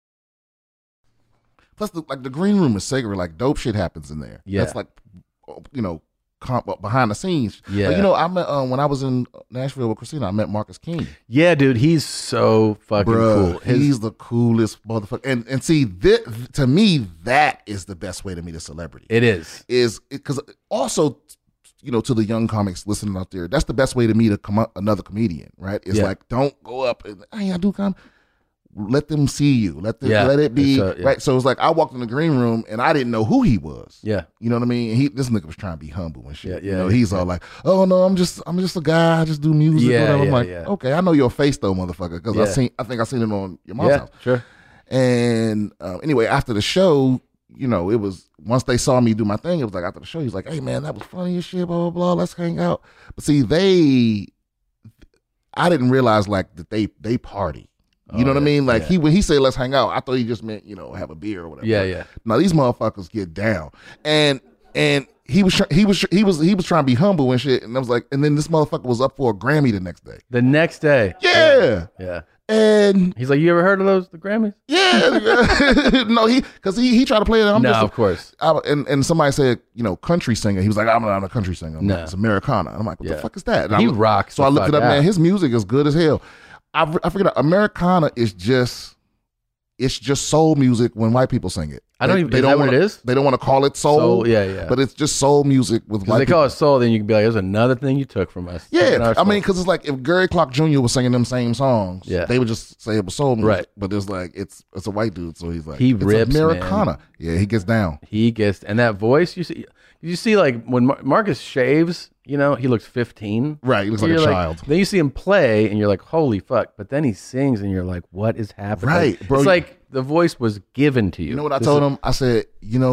Plus, the green room is sacred. Like, dope shit happens in there. Yeah. That's like, you know, behind the scenes. Yeah. But, you know, I met, when I was in Nashville with Christina, I met Marcus King. Yeah, dude, he's so fucking cool. He's the coolest motherfucker. And see, to me, that is the best way to meet a celebrity. It is. Because also, you know, to the young comics listening out there, that's the best way to meet another comedian, right? It's like, don't go up and, hey, I do comedy. Let them see you. Let it be right. So it's like I walked in the green room and I didn't know who he was. Yeah, you know what I mean. And this nigga was trying to be humble and shit. Yeah, you know, he's all like, "Oh no, I'm just a guy. I just do music." Yeah, I'm like, okay, I know your face though, motherfucker, because I think I seen it on your mom's house. Sure. And anyway, after the show, you know, it was once they saw me do my thing, it was like after the show, he's like, "Hey man, that was funny as shit. Blah blah blah. Let's hang out." But see, I didn't realize like that they party. You know what I mean? Like when he said let's hang out, I thought he just meant, you know, have a beer or whatever. Yeah. No, these motherfuckers get down. And he was trying to be humble and shit. And I was like, and then this motherfucker was up for a Grammy the next day. The next day. Yeah. And he's like, you ever heard of the Grammys? Yeah. No, because he tried to play it. Of course. And somebody said, you know, country singer. He was like, I'm not a country singer. No. Like, it's Americana. And I'm like, what the fuck is that? And he rocks. So I looked it up, man. His music is good as hell. I figured out Americana is just soul music when white people sing it. They don't what it is? They don't want to call it soul. Yeah. But it's just soul music with white people. They call it soul, then you can be like, there's another thing you took from us. Yeah, I mean, because it's like if Gary Clark Jr. was singing them same songs, they would just say it was soul music. Right. But it's like it's a white dude, so he's like he rips, Americana. Man. Yeah, he gets down. And that voice, you see like when Marcus shaves, you know, he looks 15. Right, he looks like a child. Then you see him play and you're like, holy fuck. But then he sings and you're like, what is happening? Right, bro. It's like the voice was given to you. You know what I told him? I said, you know,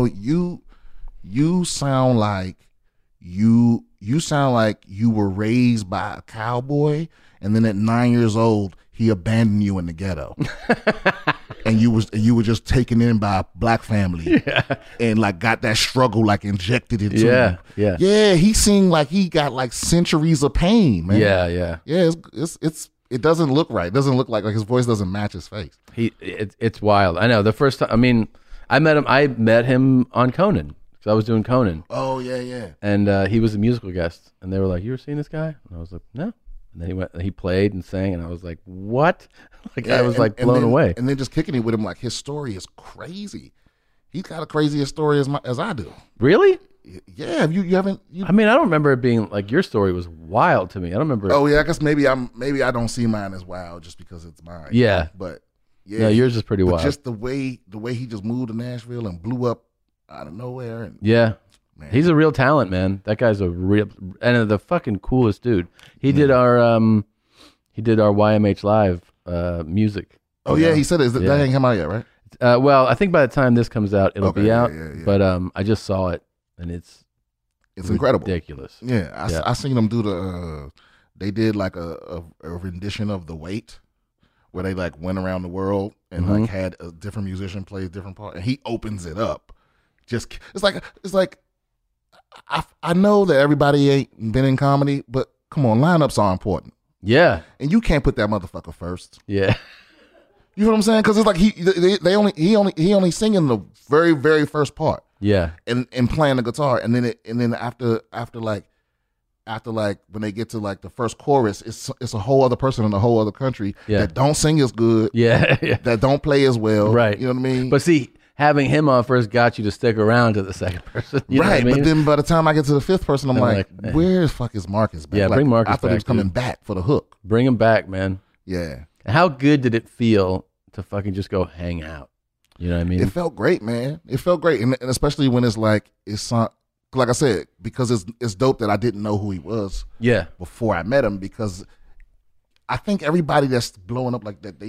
you sound like you were raised by a cowboy and then at 9 years old he abandoned you in the ghetto. And you were just taken in by a black family, and like got that struggle like injected into him. Yeah. He seemed like he got like centuries of pain, man. Yeah. It doesn't look right. It doesn't look like his voice doesn't match his face. It's wild. I know. The first time, I mean, I met him on Conan because I was doing Conan. Oh yeah. And he was a musical guest, and they were like, "You ever seen this guy?" And I was like, "No." And then he played and sang, and I was like, "What?" Like I was like blown away. And then just kicking it with him, like his story is crazy. He's got a crazier story as I do. Really? Yeah. You haven't. I mean, I don't remember it being like your story was wild to me. I don't remember. Oh yeah, I guess maybe I don't see mine as wild just because it's mine. Yeah. But yeah, no, yours is pretty wild. Just the way he just moved to Nashville and blew up out of nowhere. And, yeah. Man. He's a real talent, man. That guy's a real and the fucking coolest dude. He did our YMH Live music. Oh yeah, he said it. That ain't come out yet, right? Well, I think by the time this comes out, it'll be out. Yeah. But I just saw it, and it's incredible, ridiculous. Yeah, I seen them do they did like a rendition of The Wait, where they like went around the world and like had a different musician play a different part, and he opens it up. Just it's like I know that everybody ain't been in comedy, but come on, lineups are important. Yeah, and you can't put that motherfucker first. Yeah. You know what I'm saying? Because it's like he only singing the very, very first part. Yeah, and playing the guitar, and then after like after like when they get to like the first chorus, it's a whole other person in a whole other country that don't sing as good, that don't play as well, right? You know what I mean? But see, having him on first got you to stick around to the second person, you know what I mean? But then by the time I get to the fifth person, I'm like, eh. where the fuck is Marcus back? Yeah, like, bring Marcus I thought back, he was coming dude. back for the hook. Bring him back, man. Yeah. How good did it feel to fucking just go hang out? You know what I mean? It felt great, man. It felt great, and especially when it's like like I said, because it's dope that I didn't know who he was. Yeah. Before I met him, because I think everybody that's blowing up like that,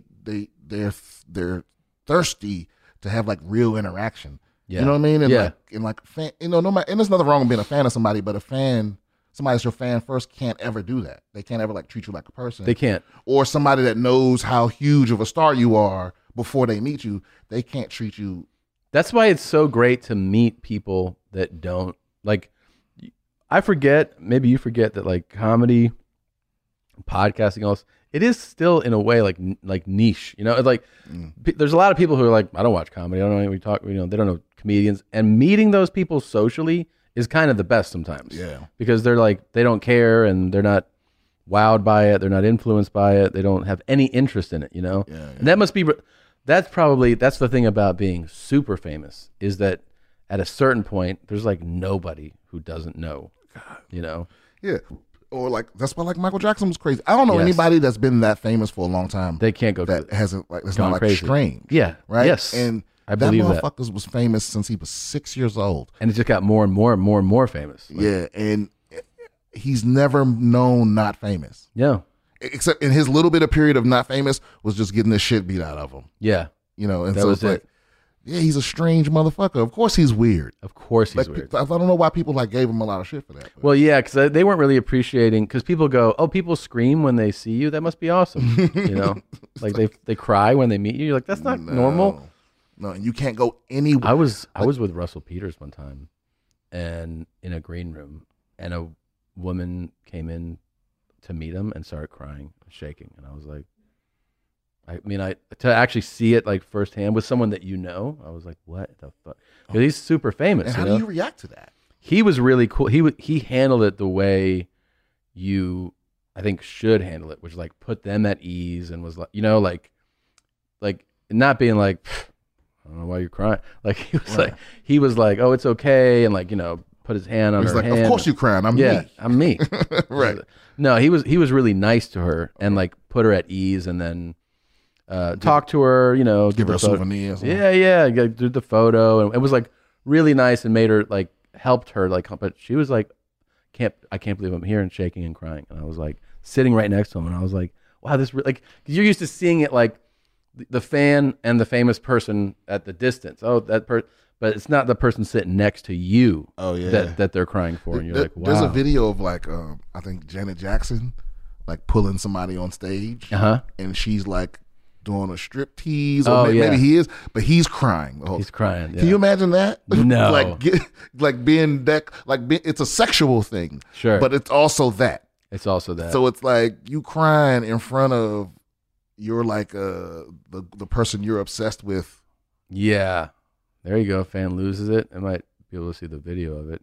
they're thirsty to have like real interaction. Yeah. You know what I mean? And yeah. fan, no matter, and there's nothing wrong with being a fan of somebody, but somebody that's your fan first can't ever do that. They can't ever like treat you like a person. They can't. Or somebody that knows how huge of a star you are before they meet you, they can't treat you. That's why it's so great to meet people that don't like. I forget, maybe you forget that like comedy, podcasting, all this, it is still in a way like niche. You know, it's like there's a lot of people who are like, I don't watch comedy. I don't know what we talk. You know, they don't know comedians, and meeting those people socially is kind of the best sometimes. Yeah, because they're like they don't care and they're not wowed by it. They're not influenced by it. They don't have any interest in it. You know, and that must be. That's the thing about being super famous is that at a certain point, there's like nobody who doesn't know, you know? Yeah. Or like, that's why like Michael Jackson was crazy. I don't know anybody that's been that famous for a long time. They can't go that hasn't like, it's gone not like crazy. strange. Yeah. Right. Yes. And I believe that. motherfucker was famous since he was 6 years old. And it just got more and more and more and more famous. Like, yeah. And he's never known not famous. Yeah. Except in his little bit of period of not famous was just getting the shit beat out of him. Yeah. You know, and that so was it's like, yeah, he's a strange motherfucker. Of course he's weird. Of course he's like, weird. I don't know why people like gave him a lot of shit for that. Well, yeah, because they weren't really appreciating, because people go, oh, people scream when they see you? That must be awesome. You know, like they cry when they meet you. You're like, that's not normal. No, and you can't go anywhere. I was with Russell Peters one time and in a green room, and a woman came in to meet him and started crying, shaking, and I was like, to actually see it like firsthand with someone that you know, I was like, what the fuck? Because he's super famous. And how do you react to that? He was really cool. He handled it the way you, I think, should handle it, which is like put them at ease and was like, you know, like not being like, I don't know why you're crying. Like he was like, oh, it's okay, and like, you know, put his hand on her hand. Of course you crying. I'm me. I'm me. Right. No, he was really nice to her and like put her at ease, and then talk to her, you know, give her a souvenir or something. Yeah, do the photo, and it was like really nice and made her like helped her like, but she was like, I can't believe I'm here, and shaking and crying, and I was like sitting right next to him, and I was like, wow, this like, cause you're used to seeing it like the fan and the famous person at the distance. Oh, that person. But it's not the person sitting next to you. Oh yeah, that they're crying for, and you're like, wow. There's a video of like, I think Janet Jackson, like pulling somebody on stage, and she's like doing a strip tease, or maybe he is, but he's crying. He's crying. Yeah. Can you imagine that? No, like being that, it's a sexual thing, sure, but it's also that. It's also that. So it's like you crying in front of your like the person you're obsessed with. Yeah. There you go. Fan loses it. I might be able to see the video of it.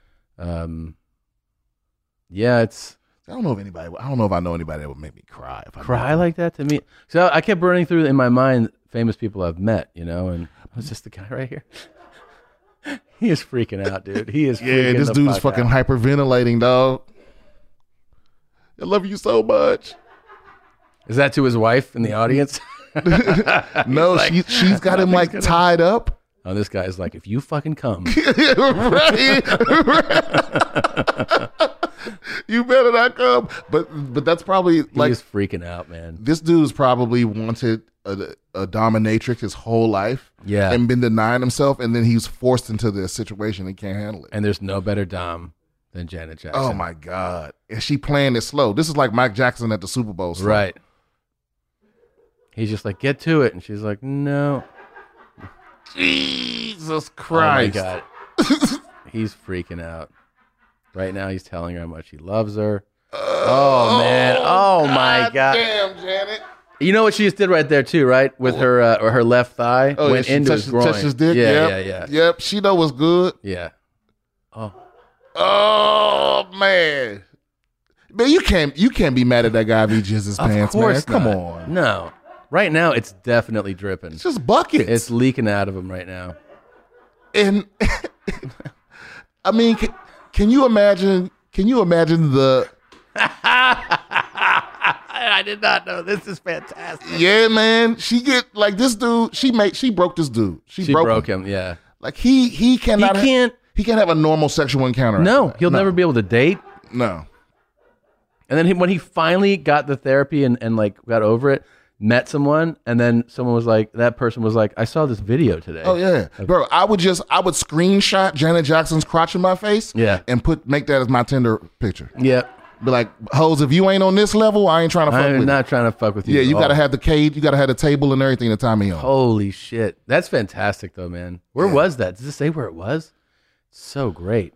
Yeah, it's. I don't know if I know anybody that would make me cry. Cry like that to me. So I kept running through in my mind famous people I've met, you know, and I was just the guy right here. He is freaking out, dude. He is. Yeah, this dude's fucking hyperventilating, dog. I love you so much. Is that to his wife in the audience? No, like, she's got him like tied up. Oh, this guy is like, if you fucking come. Right. You better not come. But that's probably like. He's freaking out, man. This dude's probably wanted a dominatrix his whole life. Yeah. And been denying himself. And then he's forced into this situation and can't handle it. And there's no better dom than Janet Jackson. Oh, my God. And she playing it slow. This is like Mike Jackson at the Super Bowl. Slow. Right. He's just like, get to it. And she's like, no. Jesus Christ. Oh my God. He's freaking out. Right now he's telling her how much he loves her. Oh man. Oh my God. Damn, Janet. You know what she just did right there too, right? With her left thigh went into his groin. Touched his dick. Yeah. Yep. She know what's good. Yeah. Oh. Oh man. Man, you can't be mad at that guy if he jizzes his pants, Of course man. Come not. on. No. Right now, it's definitely dripping. It's just buckets. It's leaking out of him right now. And I mean, can you imagine the I did not know. This is fantastic. yeah, man. She get like this dude. She broke this dude. She broke him. Yeah. Like he cannot. He can't have a normal sexual encounter. No, after that. he'll never be able to date. No. And then when he finally got the therapy and like got over it, met someone, and then someone was like, that person was like, I saw this video today. Oh yeah, bro. I would screenshot Janet Jackson's crotch in my face. Yeah. And make that as my Tinder picture. Yeah. Be like, hoes, if you ain't on this level, I ain't trying to fuck with you. I'm not trying to fuck with you. Yeah, at you all. got to have the cage. You got to have the table and everything to tie me on. Holy shit. That's fantastic though, man. Where was that? Does it say where it was? So great.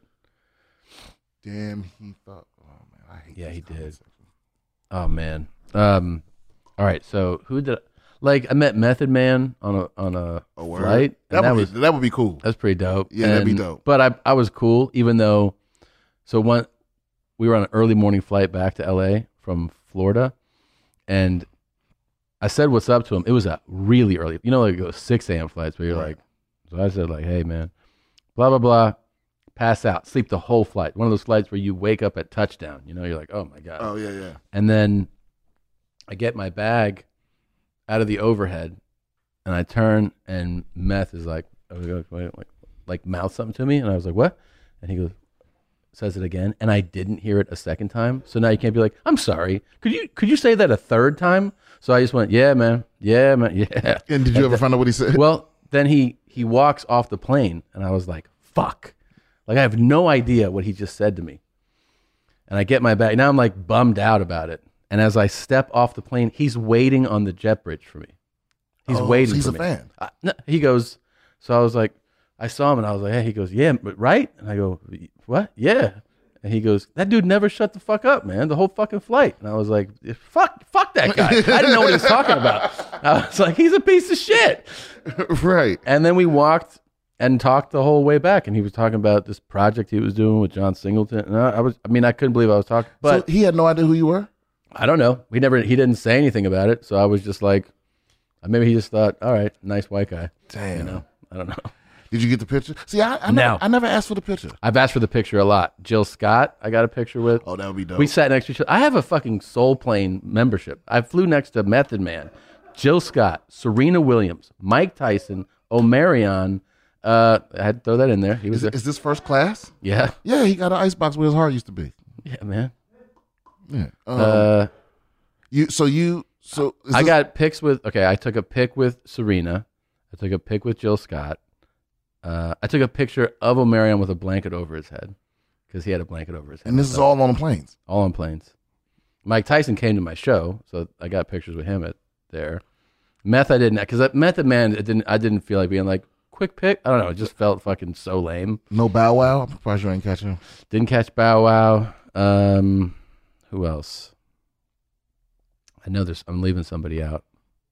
Damn, he thought. Oh man, I hate. Yeah, he did. Oh man. All right. So who did? I met Method Man on a word? flight. And That would be cool. That's pretty dope. Yeah, that'd be dope. But I was cool, even though. So we were on an early morning flight back to LA from Florida, and I said what's up to him. It was a really early, like it goes 6 a.m. flights where you're like, so I said like, hey man, blah blah blah, pass out, sleep the whole flight. One of those flights where you wake up at touchdown. You're like, oh my god. Oh yeah. And then I get my bag out of the overhead, and I turn, and Meth is like mouth something to me, and I was like, what? And he goes, says it again, and I didn't hear it a second time. So now you can't be like, I'm sorry. Could you say that a third time? So I just went, yeah, man, yeah. And did you ever find out what he said? Well, then he walks off the plane, and I was like, fuck. Like I have no idea what he just said to me. And I get my bag. Now I'm like bummed out about it. And as I step off the plane, he's waiting on the jet bridge for me. He's waiting. So he's for a me. fan. No, he goes. So I was like, I saw him and I was like, hey. He goes, yeah, but right? And I go, what? Yeah. And he goes, that dude never shut the fuck up, man. The whole fucking flight. And I was like, fuck that guy. I didn't know what he was talking about. I was like, he's a piece of shit. Right. And then we walked and talked the whole way back, and he was talking about this project he was doing with John Singleton. And I couldn't believe I was talking. But so he had no idea who you were? I don't know. He didn't say anything about it. So I was just like, maybe he just thought, all right, nice white guy. Damn. I don't know. Did you get the picture? See, I No. never asked for the picture. I've asked for the picture a lot. Jill Scott, I got a picture with. Oh, that would be dope. We sat next to each other. I have a fucking Soul Plane membership. I flew next to Method Man, Jill Scott, Serena Williams, Mike Tyson, Omarion. I had to throw that in there. He was Is this first class? Yeah. Yeah, he got an icebox where his heart used to be. Yeah, man. Yeah. I got pics with. Okay, I took a pic with Serena. I took a pic with Jill Scott. I took a picture of Omarion with a blanket over his head because he had a blanket over his head. And this is all on the planes. All on planes. Mike Tyson came to my show, so I got pictures with him there. Meth, I didn't, because Method Man, I didn't feel like being like, quick pic. I don't know. It just felt fucking so lame. No Bow Wow? I'm surprised you ain't catching him. Didn't catch Bow Wow. Who else? I know I'm leaving somebody out.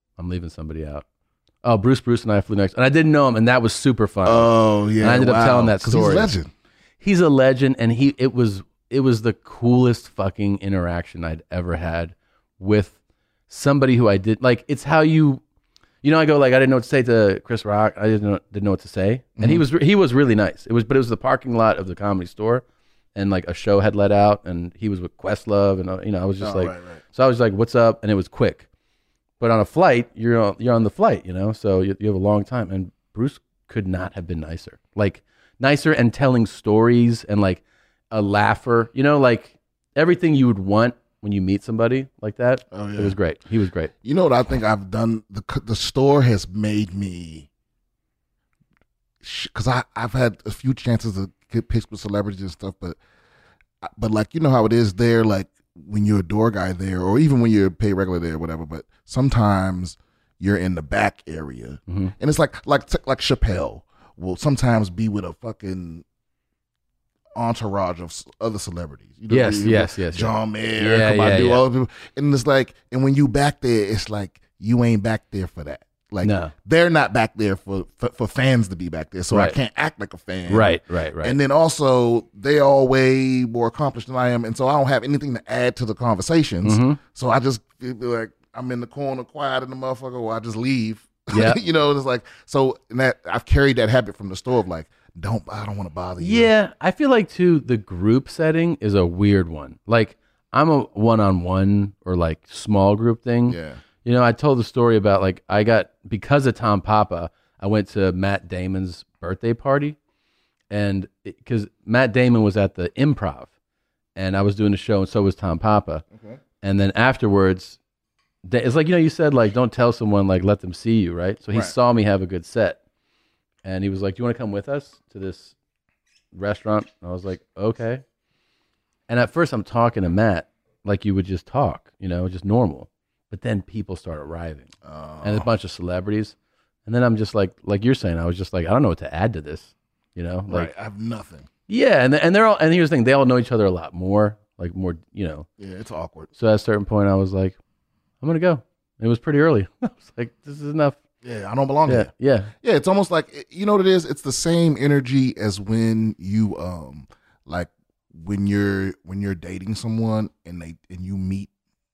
Oh, Bruce and I flew next. And I didn't know him, and that was super fun. Oh, yeah. And I ended up telling that 'Cause story. He's a legend. He's a legend, and it was the coolest fucking interaction I'd ever had with somebody who I did. Like, it's how I go, like, I didn't know what to say to Chris Rock. I didn't know what to say. And he was really nice. But it was the parking lot of the Comedy Store, and like a show had let out, and he was with Questlove, and I was just right. So I was like, what's up? And it was quick. But on a flight, you're on the flight, so you have a long time. And Bruce could not have been nicer. Like, nicer and telling stories and like a laugher, like everything you would want when you meet somebody like that. Oh, yeah. It was great. He was great. You know what I think I've done? The store has made me, because I've had a few chances to get pics with celebrities and stuff, but like, you know how it is there, like when you're a door guy there, or even when you're paid regular there or whatever, but sometimes you're in the back area, and it's like Chappelle will sometimes be with a fucking entourage of other celebrities. Yes. John Mayer, all the people. And it's like, and when you back there, it's like you ain't back there for that. Like No. they're not back there for fans to be back there, so I Right. can't act like a fan. Right. And then also they are way more accomplished than I am, and so I don't have anything to add to the conversations. Mm-hmm. So I just feel like I'm in the corner, quiet in the motherfucker, or I just leave. Yeah. You know, it's like so. And that I've carried that habit from the store of like, I don't want to bother you. Yeah, I feel like too the group setting is a weird one. Like I'm a one-on-one or like small group thing. Yeah. You know, I told the story about like because of Tom Papa, I went to Matt Damon's birthday party, and because Matt Damon was at the Improv, and I was doing the show, and so was Tom Papa. Okay. And then afterwards, it's like, you know, you said like don't tell someone, like let them see you, right? So he Right. saw me have a good set, and he was like, "Do you want to come with us to this restaurant?" And I was like, "Okay." And at first, I'm talking to Matt like you would just talk, you know, just normal. But then people start arriving, and a bunch of celebrities, and then I'm just like you're saying, I was just like, I don't know what to add to this, you know, like Right. I have nothing. yeah, and they're all, and here's the thing, they all know each other a lot more, like more, you know. Yeah, it's awkward. So at a certain point, I was like, I'm gonna go. It was pretty early. I was like, this is enough. Yeah, I don't belong here. Yeah. Yeah, it's almost like, you know what it is? It's the same energy as when you like when you're dating someone and you meet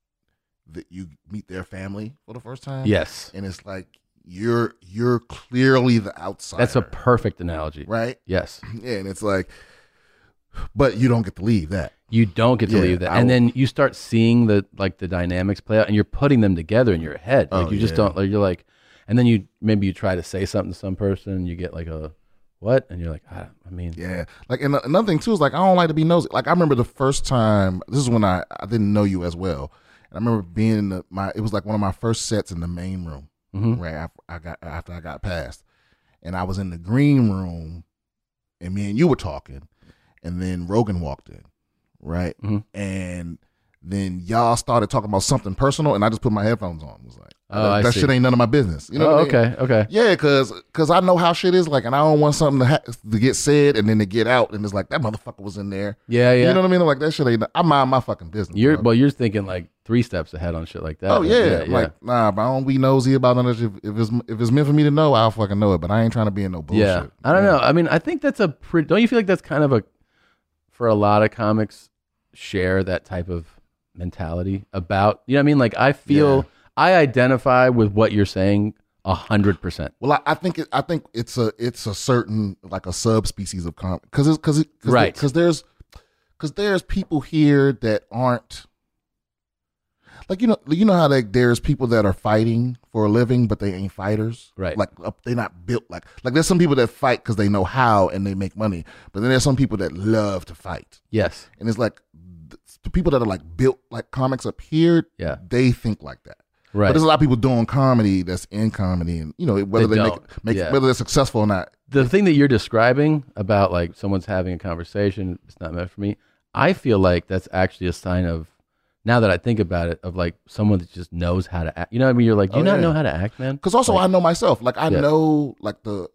their family for the first time. Yes. And it's like you're clearly the outsider. That's a perfect analogy. right? Yes. Yeah, and it's like, but you don't get to leave that. You don't get to Yeah, leave that. I And will- then you start seeing the dynamics play out, and you're putting them together in your head. Like Oh, you just yeah. don't, like you're like, and then you try to say something to some person, and you get like a what? And you're like, I mean, Yeah, like, and another thing too is like I don't like to be nosy. Like I remember the first time. This is when I didn't know you as well. And I remember being in it was like one of my first sets in the main room, Mm-hmm. right after I got passed, and I was in the green room, and me and you were talking, and then Rogan walked in, right, Mm-hmm. and then y'all started talking about something personal, and I just put my headphones on. It was like, Oh, I that see. shit ain't none of my business. You know? Oh, what I mean? okay. Yeah, cause I know how shit is like, and I don't want something to get said and then to get out, and it's like that motherfucker was in there. Yeah. You know what I mean? I'm like that shit ain't. I mind my fucking business. You're bro. you're thinking like 3 steps ahead on shit like that. Oh yeah, like nah, but I don't be nosy about none of this. If it's meant for me to know, I'll fucking know it. But I ain't trying to be in no bullshit. Yeah, I don't know. I mean, I think that's a pretty. Don't you feel like that's kind of for a lot of comics share that type of mentality about, you know what I mean? Like I feel I identify with what you're saying 100%. Well, I think it's a certain like a subspecies of comic because Right. because there's people here that aren't like you know how there's people that are fighting for a living but they ain't fighters, Right. Like they're not built like there's some people that fight because they know how and they make money, but then there's some people that love to fight, Yes. and it's like the people that are like built like comics up here, Yeah. they think like that. Right. But there's a lot of people doing comedy that's in comedy, and you know whether They they don't. make Yeah. whether they're successful or not. The thing that you're describing about like someone's having a conversation, it's not meant for me. I feel like that's actually a sign of, now that I think about it, of like someone that just knows how to act. You know what I mean? You're like, do you Oh, not yeah. know how to act, man? Because also Like, I know myself. Like I Yeah. know like the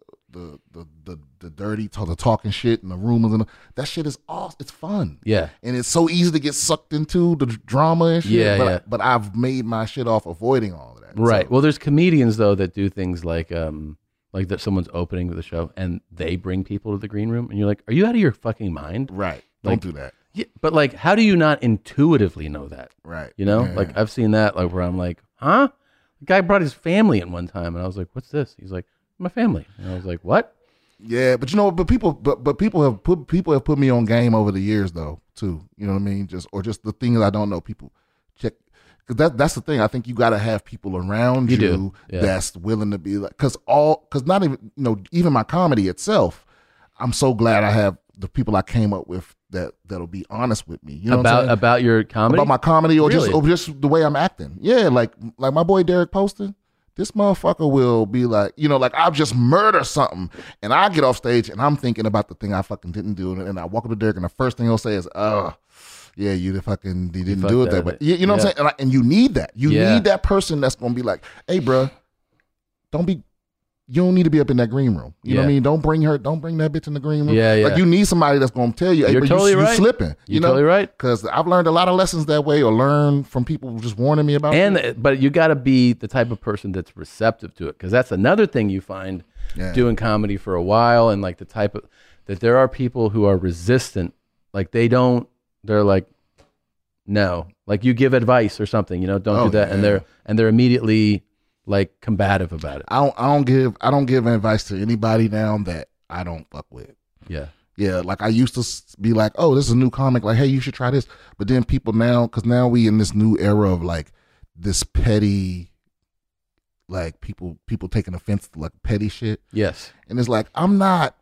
dirty the talking shit and the rumors and that shit is awesome. It's fun. Yeah. And it's so easy to get sucked into the drama and shit. Yeah, but, yeah. but I've made my shit off avoiding all of that. Right. So- Well, there's comedians though that do things like that someone's opening the show and they bring people to the green room, and you're like, are you out of your fucking mind? right. Like- Don't do that. Yeah, but like, how do you not intuitively know that? Right. You know, Yeah. like I've seen that, like where I'm like, huh? The guy brought his family in one time, and I was like, what's this? He's like, my family, and I was like, what? Yeah, but you know, but people have put me on game over the years though too. You know what I mean? Just the things I don't know. People check because that's the thing. I think you got to have people around You you, do. Yeah. that's willing to be like because not even even my comedy itself. I'm so glad I have the people I came up with that'll be honest with me. You know what I'm saying? About your comedy, About my comedy or Really? just the way I'm acting. Yeah, like my boy Derek Poston. This motherfucker will be like, like I'll just murder something, and I get off stage and I'm thinking about the thing I fucking didn't do, and I walk up to Derek, and the first thing he'll say is, "Oh, yeah, you didn't do fucked it that that way." up. You know what I'm saying? And you need that. You Yeah. need that person that's gonna be like, "Hey, bro, don't be you don't need to be up in that green room. You know what I Yeah. mean? Don't bring that bitch in the green room. Yeah, yeah. Like you need somebody that's going to tell you, hey, You're but totally right. you slipping. You're totally right. Because I've learned a lot of lessons that way, or learned from people just warning me about it. But you got to be the type of person that's receptive to it, because that's another thing you find doing comedy for a while, and like the type of that there are people who are resistant. Like they're like, no, like you give advice or something, don't do that, and they're immediately like combative about it. I don't give advice to anybody now that I don't fuck with. Yeah. Yeah, like I used to be like, oh, this is a new comic. Like, hey, you should try this. But then people now, because now we in this new era of like this petty, like people taking offense to like petty shit. Yes. And it's like, I'm not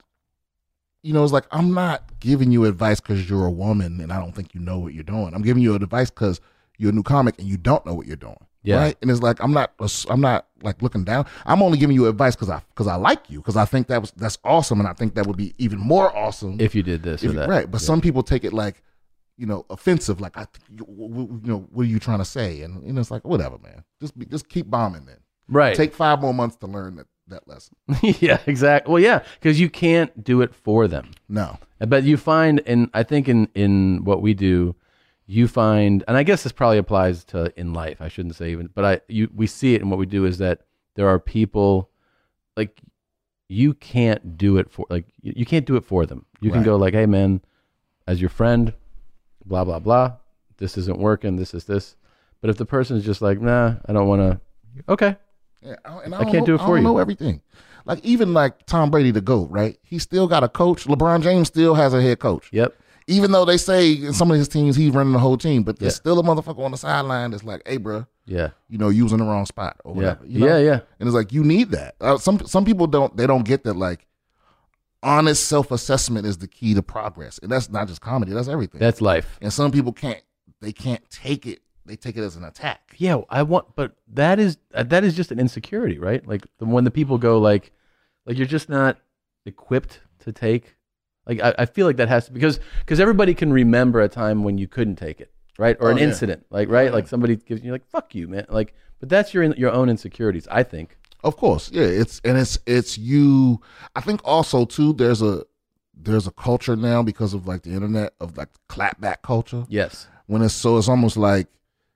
giving you advice because you're a woman and I don't think you know what you're doing. I'm giving you advice because you're a new comic and you don't know what you're doing. Yeah. Right. And it's like, I'm not like looking down. I'm only giving you advice because I like you, because I think that's awesome. And I think that would be even more awesome if you did this or that. Right. But some people take it like, offensive. Like, what are you trying to say? And it's like, whatever, man. Just keep bombing then. Right. Take 5 more months to learn that lesson. Yeah, exactly. Well, yeah, because you can't do it for them. No. But you find, and I think in what we do, you find, and I guess this probably applies to in life. I shouldn't say even, but we see it in what we do is that there are people like you can't do it for, like you can't do it for them. You can go like, hey man, as your friend, blah blah blah. This isn't working. This is this. But if the person's just like, nah, I don't want to. Okay. Yeah, I can't do it for you. I don't know everything. Like even like Tom Brady, the GOAT, right? He still got a coach. LeBron James still has a head coach. Yep. Even though they say in some of his teams he's running the whole team, but there's still a motherfucker on the sideline that's like, hey, bro, using the wrong spot or whatever. Yeah. And it's like, you need that. Some people don't get that, like, honest self-assessment is the key to progress. And that's not just comedy, that's everything. That's life. And some people can't take it. They take it as an attack. Yeah, but that is just an insecurity, right? Like when the people go like you're just not equipped to take. Like I feel like that has to, because everybody can remember a time when you couldn't take it, right? Or an incident, like right, like somebody gives you like fuck you, man, like. But that's your own insecurities, I think. Of course, yeah. It's you. I think also too. There's a culture now because of like the internet of like clapback culture. Yes. It's almost like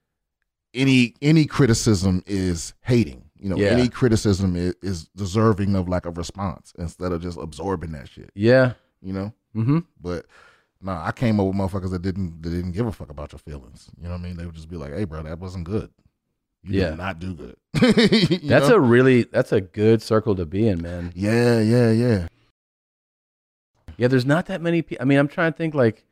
any criticism is hating. Any criticism is deserving of like a response instead of just absorbing that shit. Yeah. Mm-hmm. But no, I came up with motherfuckers that didn't give a fuck about your feelings. You know what I mean? They would just be like, hey, bro, that wasn't good. You did not do good. That's a good circle to be in, man. Yeah. Yeah, there's not that many people. I mean, I'm trying to think like,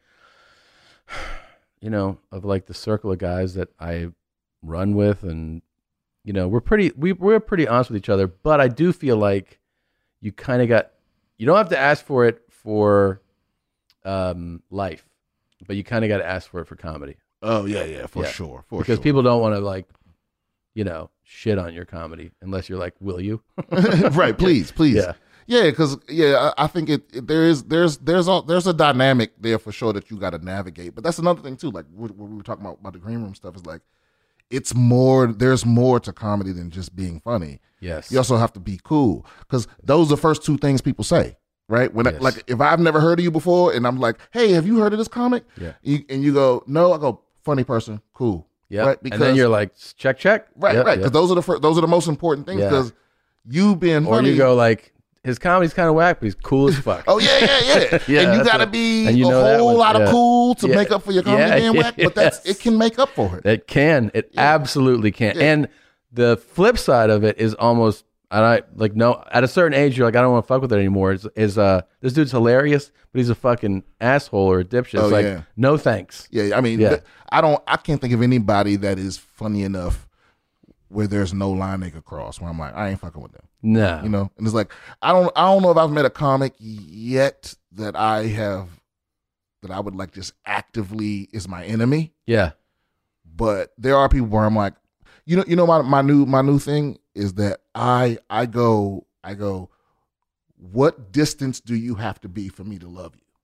of like the circle of guys that I run with, and we're pretty honest with each other. But I do feel like you kind of you don't have to ask for it for life, but you kind of got to ask for it for comedy. Oh yeah, for sure. Because people don't want to like, shit on your comedy unless you're like, will you? Right, please. Yeah, because I think there's a dynamic there for sure that you got to navigate. But that's another thing too. Like what we were talking about the green room stuff is like, it's more. There's more to comedy than just being funny. Yes, you also have to be cool, because those are the first two things people say. Right? When like if I've never heard of you before and I'm like, hey, have you heard of this comic? Yeah. And you go, no. I go, funny person, cool. Yeah. Right? And then you're like, check. Right, right. Because those are the most important things. Because you being funny. Or you go like, his comedy's kind of whack, but he's cool as fuck. Oh yeah. And you gotta be a whole lot of cool to make up for your comedy being whack. But it can make up for it. It can. It absolutely can. Yeah. And the flip side of it is almost. And I like no. At a certain age, you're like, I don't want to fuck with it anymore. Is this dude's hilarious, but he's a fucking asshole or a dipshit. It's like, no thanks. Yeah, I mean, I can't think of anybody that is funny enough where there's no line they could cross. Where I'm like, I ain't fucking with them. No, and it's like I don't know if I've met a comic yet that I would like just actively is my enemy. Yeah, but there are people where I'm like, my new thing is that I go, what distance do you have to be for me to love you?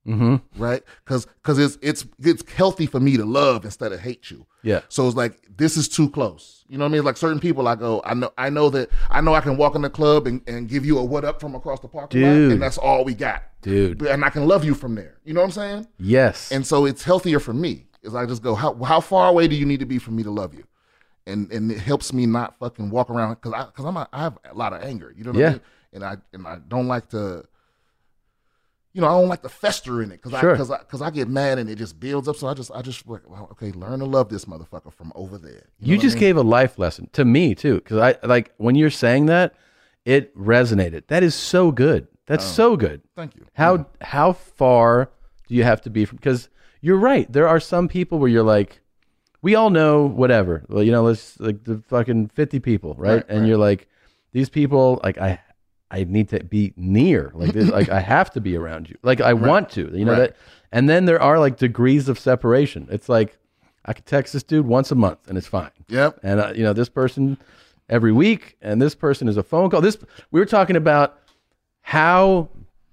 right? Because it's healthy for me to love instead of hate you. Yeah. So it's like, this is too close. You know what I mean? Like certain people, I go, I know I can walk in the club and give you a what up from across the parking lot, and that's all we got. Dude. And I can love you from there. You know what I'm saying? Yes. And so it's healthier for me. Is I just go, how far away do you need to be for me to love you? And it helps me not fucking walk around because I have a lot of anger. You know what I mean? And I don't like to, I don't like to fester in it because I get mad and it just builds up. So I just like, well, okay, learn to love this motherfucker from over there. You just gave a life lesson to me too, because I like when you're saying that, it resonated. That is so good. That's so good. Thank you. How far do you have to be from? Because you're right. There are some people where you're like, we all know whatever. Well, let's like the fucking 50 people, right? And you're like, these people, like I need to be near, like this, like I have to be around you, like I want to, that. And then there are like degrees of separation. It's like I could text this dude once a month and it's fine. Yep. And this person every week, and this person is a phone call. We were talking about how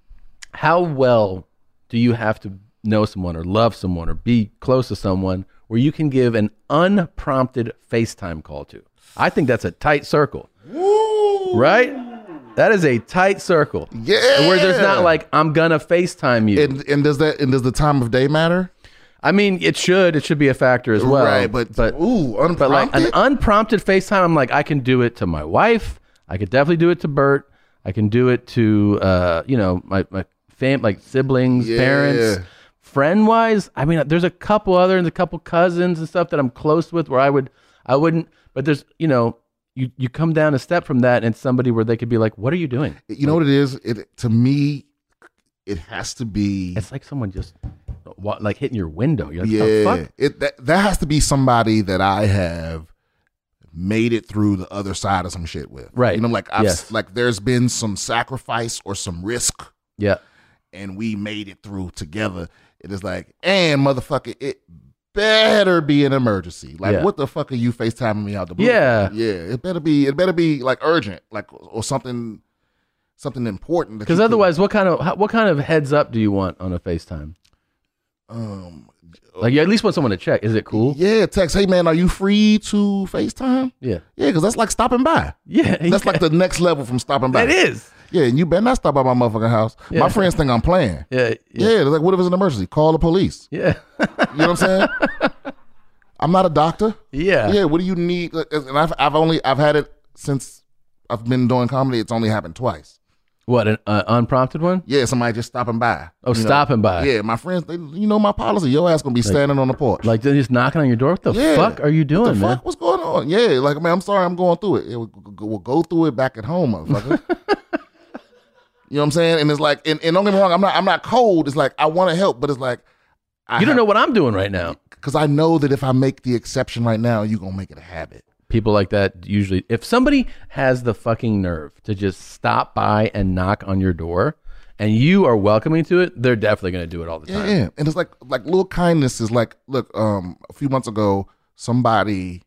well do you have to know someone or love someone or be close to someone where you can give an unprompted FaceTime call to. I think that's a tight circle. Woo! Right? That is a tight circle. Yeah. Where there's not like, I'm gonna FaceTime you. And does the time of day matter? I mean, it should be a factor as well. Right, but unprompted? But like an unprompted FaceTime, I'm like, I can do it to my wife. I could definitely do it to Bert. I can do it to my fam, like siblings, parents. Friend wise, I mean, there's a couple cousins and stuff that I'm close with where I wouldn't, but there's, you come down a step from that and somebody where they could be like, what are you doing? You know what it is? To me, it has to be. It's like someone just like hitting your window. You're like, oh, fuck? That has to be somebody that I have made it through the other side of some shit with. Right. Like there's been some sacrifice or some risk. Yeah. And we made it through together. It is like, and motherfucker, it better be an emergency. Like, what the fuck are you FaceTiming me out the blue? Yeah. Yeah. It better be like urgent, like, or something important. Because otherwise, what kind of heads up do you want on a FaceTime? Like, you at least want someone to check. Is it cool? Yeah, text, hey man, are you free to FaceTime? Yeah. Yeah, because that's like stopping by. Yeah. That's like the next level from stopping by. It is. Yeah, and you better not stop by my motherfucking house. Yeah. My friends think I'm playing. Yeah. Yeah, they're like, what if it's an emergency? Call the police. Yeah. You know what I'm saying? I'm not a doctor. Yeah. Yeah, what do you need? And I've had it since I've been doing comedy. It's only happened twice. What, an unprompted one? Yeah, somebody just stopping by. Oh, stopping by. Yeah, my friends, my policy. Your ass gonna be standing on the porch. Like, they're just knocking on your door? What the fuck are you doing, man? What's going on? Yeah, like, man, I'm sorry I'm going through it. We'll go through it back at home, motherfucker. You know what I'm saying? And it's like, and don't get me wrong, I'm not cold. It's like, I want to help, but it's like, you don't know what I'm doing right now. Because I know that if I make the exception right now, you're going to make it a habit. People like that usually, if somebody has the fucking nerve to just stop by and knock on your door and you are welcoming to it, they're definitely going to do it all the time. Yeah. And it's like little kindness is like, look, a few months ago, somebody,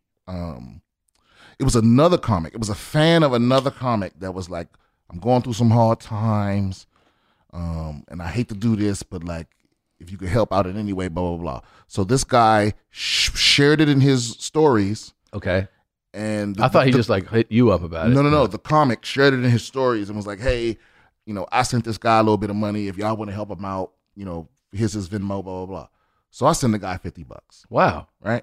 it was another comic. It was a fan of another comic that was like, I'm going through some hard times. And I hate to do this, but like, if you could help out in any way, blah, blah, blah. So this guy shared it in his stories. Okay. And I thought he just like hit you up about it. No. The comic shared it in his stories and was like, hey, I sent this guy a little bit of money. If y'all want to help him out, here's his Venmo, blah, blah, blah. So I sent the guy $50. Wow. Right.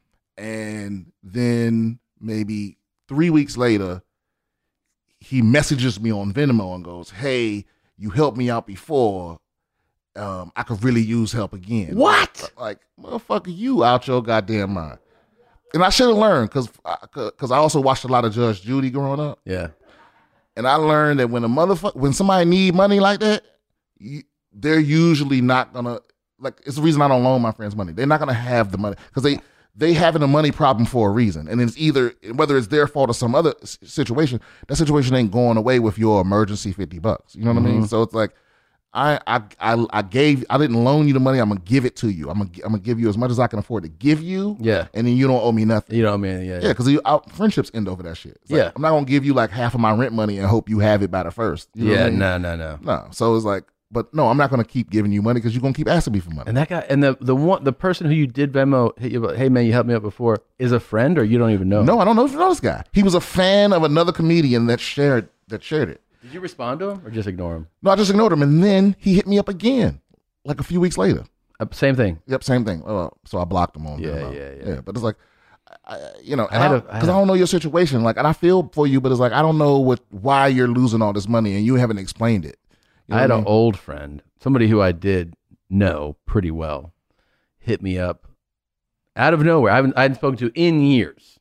And then maybe 3 weeks later, he messages me on Venmo and goes, hey, you helped me out before. I could really use help again. What? Like, motherfucker, you out your goddamn mind. And I should have learned because I also watched a lot of Judge Judy growing up. Yeah. And I learned that when somebody need money like that, they're usually not gonna, like, it's the reason I don't loan my friends money. They're not gonna have the money because they having a money problem for a reason. And it's either, whether it's their fault or some other situation, that situation ain't going away with your emergency $50. You know what I mean? So it's like, I didn't loan you the money. I'm gonna give it to you. I'm gonna give you as much as I can afford to give you. Yeah. And then you don't owe me nothing. You know what I mean? Yeah. Yeah, because friendships end over that shit. It's like, I'm not gonna give you like half of my rent money and hope you have it by the first. You know what I mean? No. No. So it's like, But no, I'm not going to keep giving you money because you're going to keep asking me for money. And that guy, and the person who you did Venmo hit you, hey man, you helped me out before, is a friend, or you don't even know? No, I don't know this guy. He was a fan of another comedian that shared it. Did you respond to him or just ignore him? No, I just ignored him, and then he hit me up again, like a few weeks later. Same thing. Yep, same thing. So I blocked him on. Yeah. But it's like, because I don't know your situation. Like, and I feel for you, but it's like I don't know why you're losing all this money, and you haven't explained it. You know I had what an old friend, somebody who I did know pretty well, hit me up out of nowhere. I hadn't spoken to in years.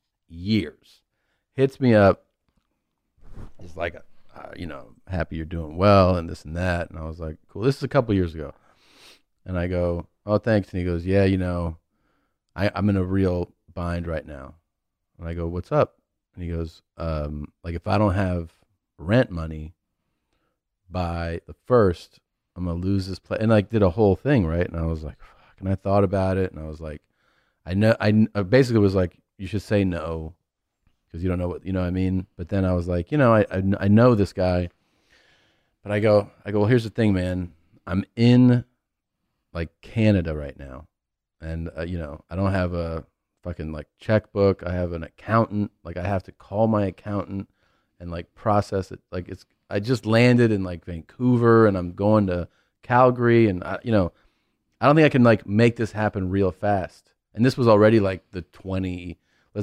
Hits me up. He's like, happy you're doing well and this and that. And I was like, cool. This is a couple years ago. And I go, oh, thanks. And he goes, yeah, I'm in a real bind right now. And I go, what's up? And he goes, like if I don't have rent money by the 1st, I'm going to lose this place. And like did a whole thing, right? And I was like, fuck. And I thought about it. And I was like, I basically was like, you should say no because you don't know what, you know what I mean? But then I was like, I know this guy. But I go, well, here's the thing, man. I'm in like Canada right now. And, I don't have a fucking like checkbook. I have an accountant. Like I have to call my accountant and like process it. Like I just landed in like Vancouver and I'm going to Calgary. And I don't think I can like make this happen real fast. And this was already like the 8th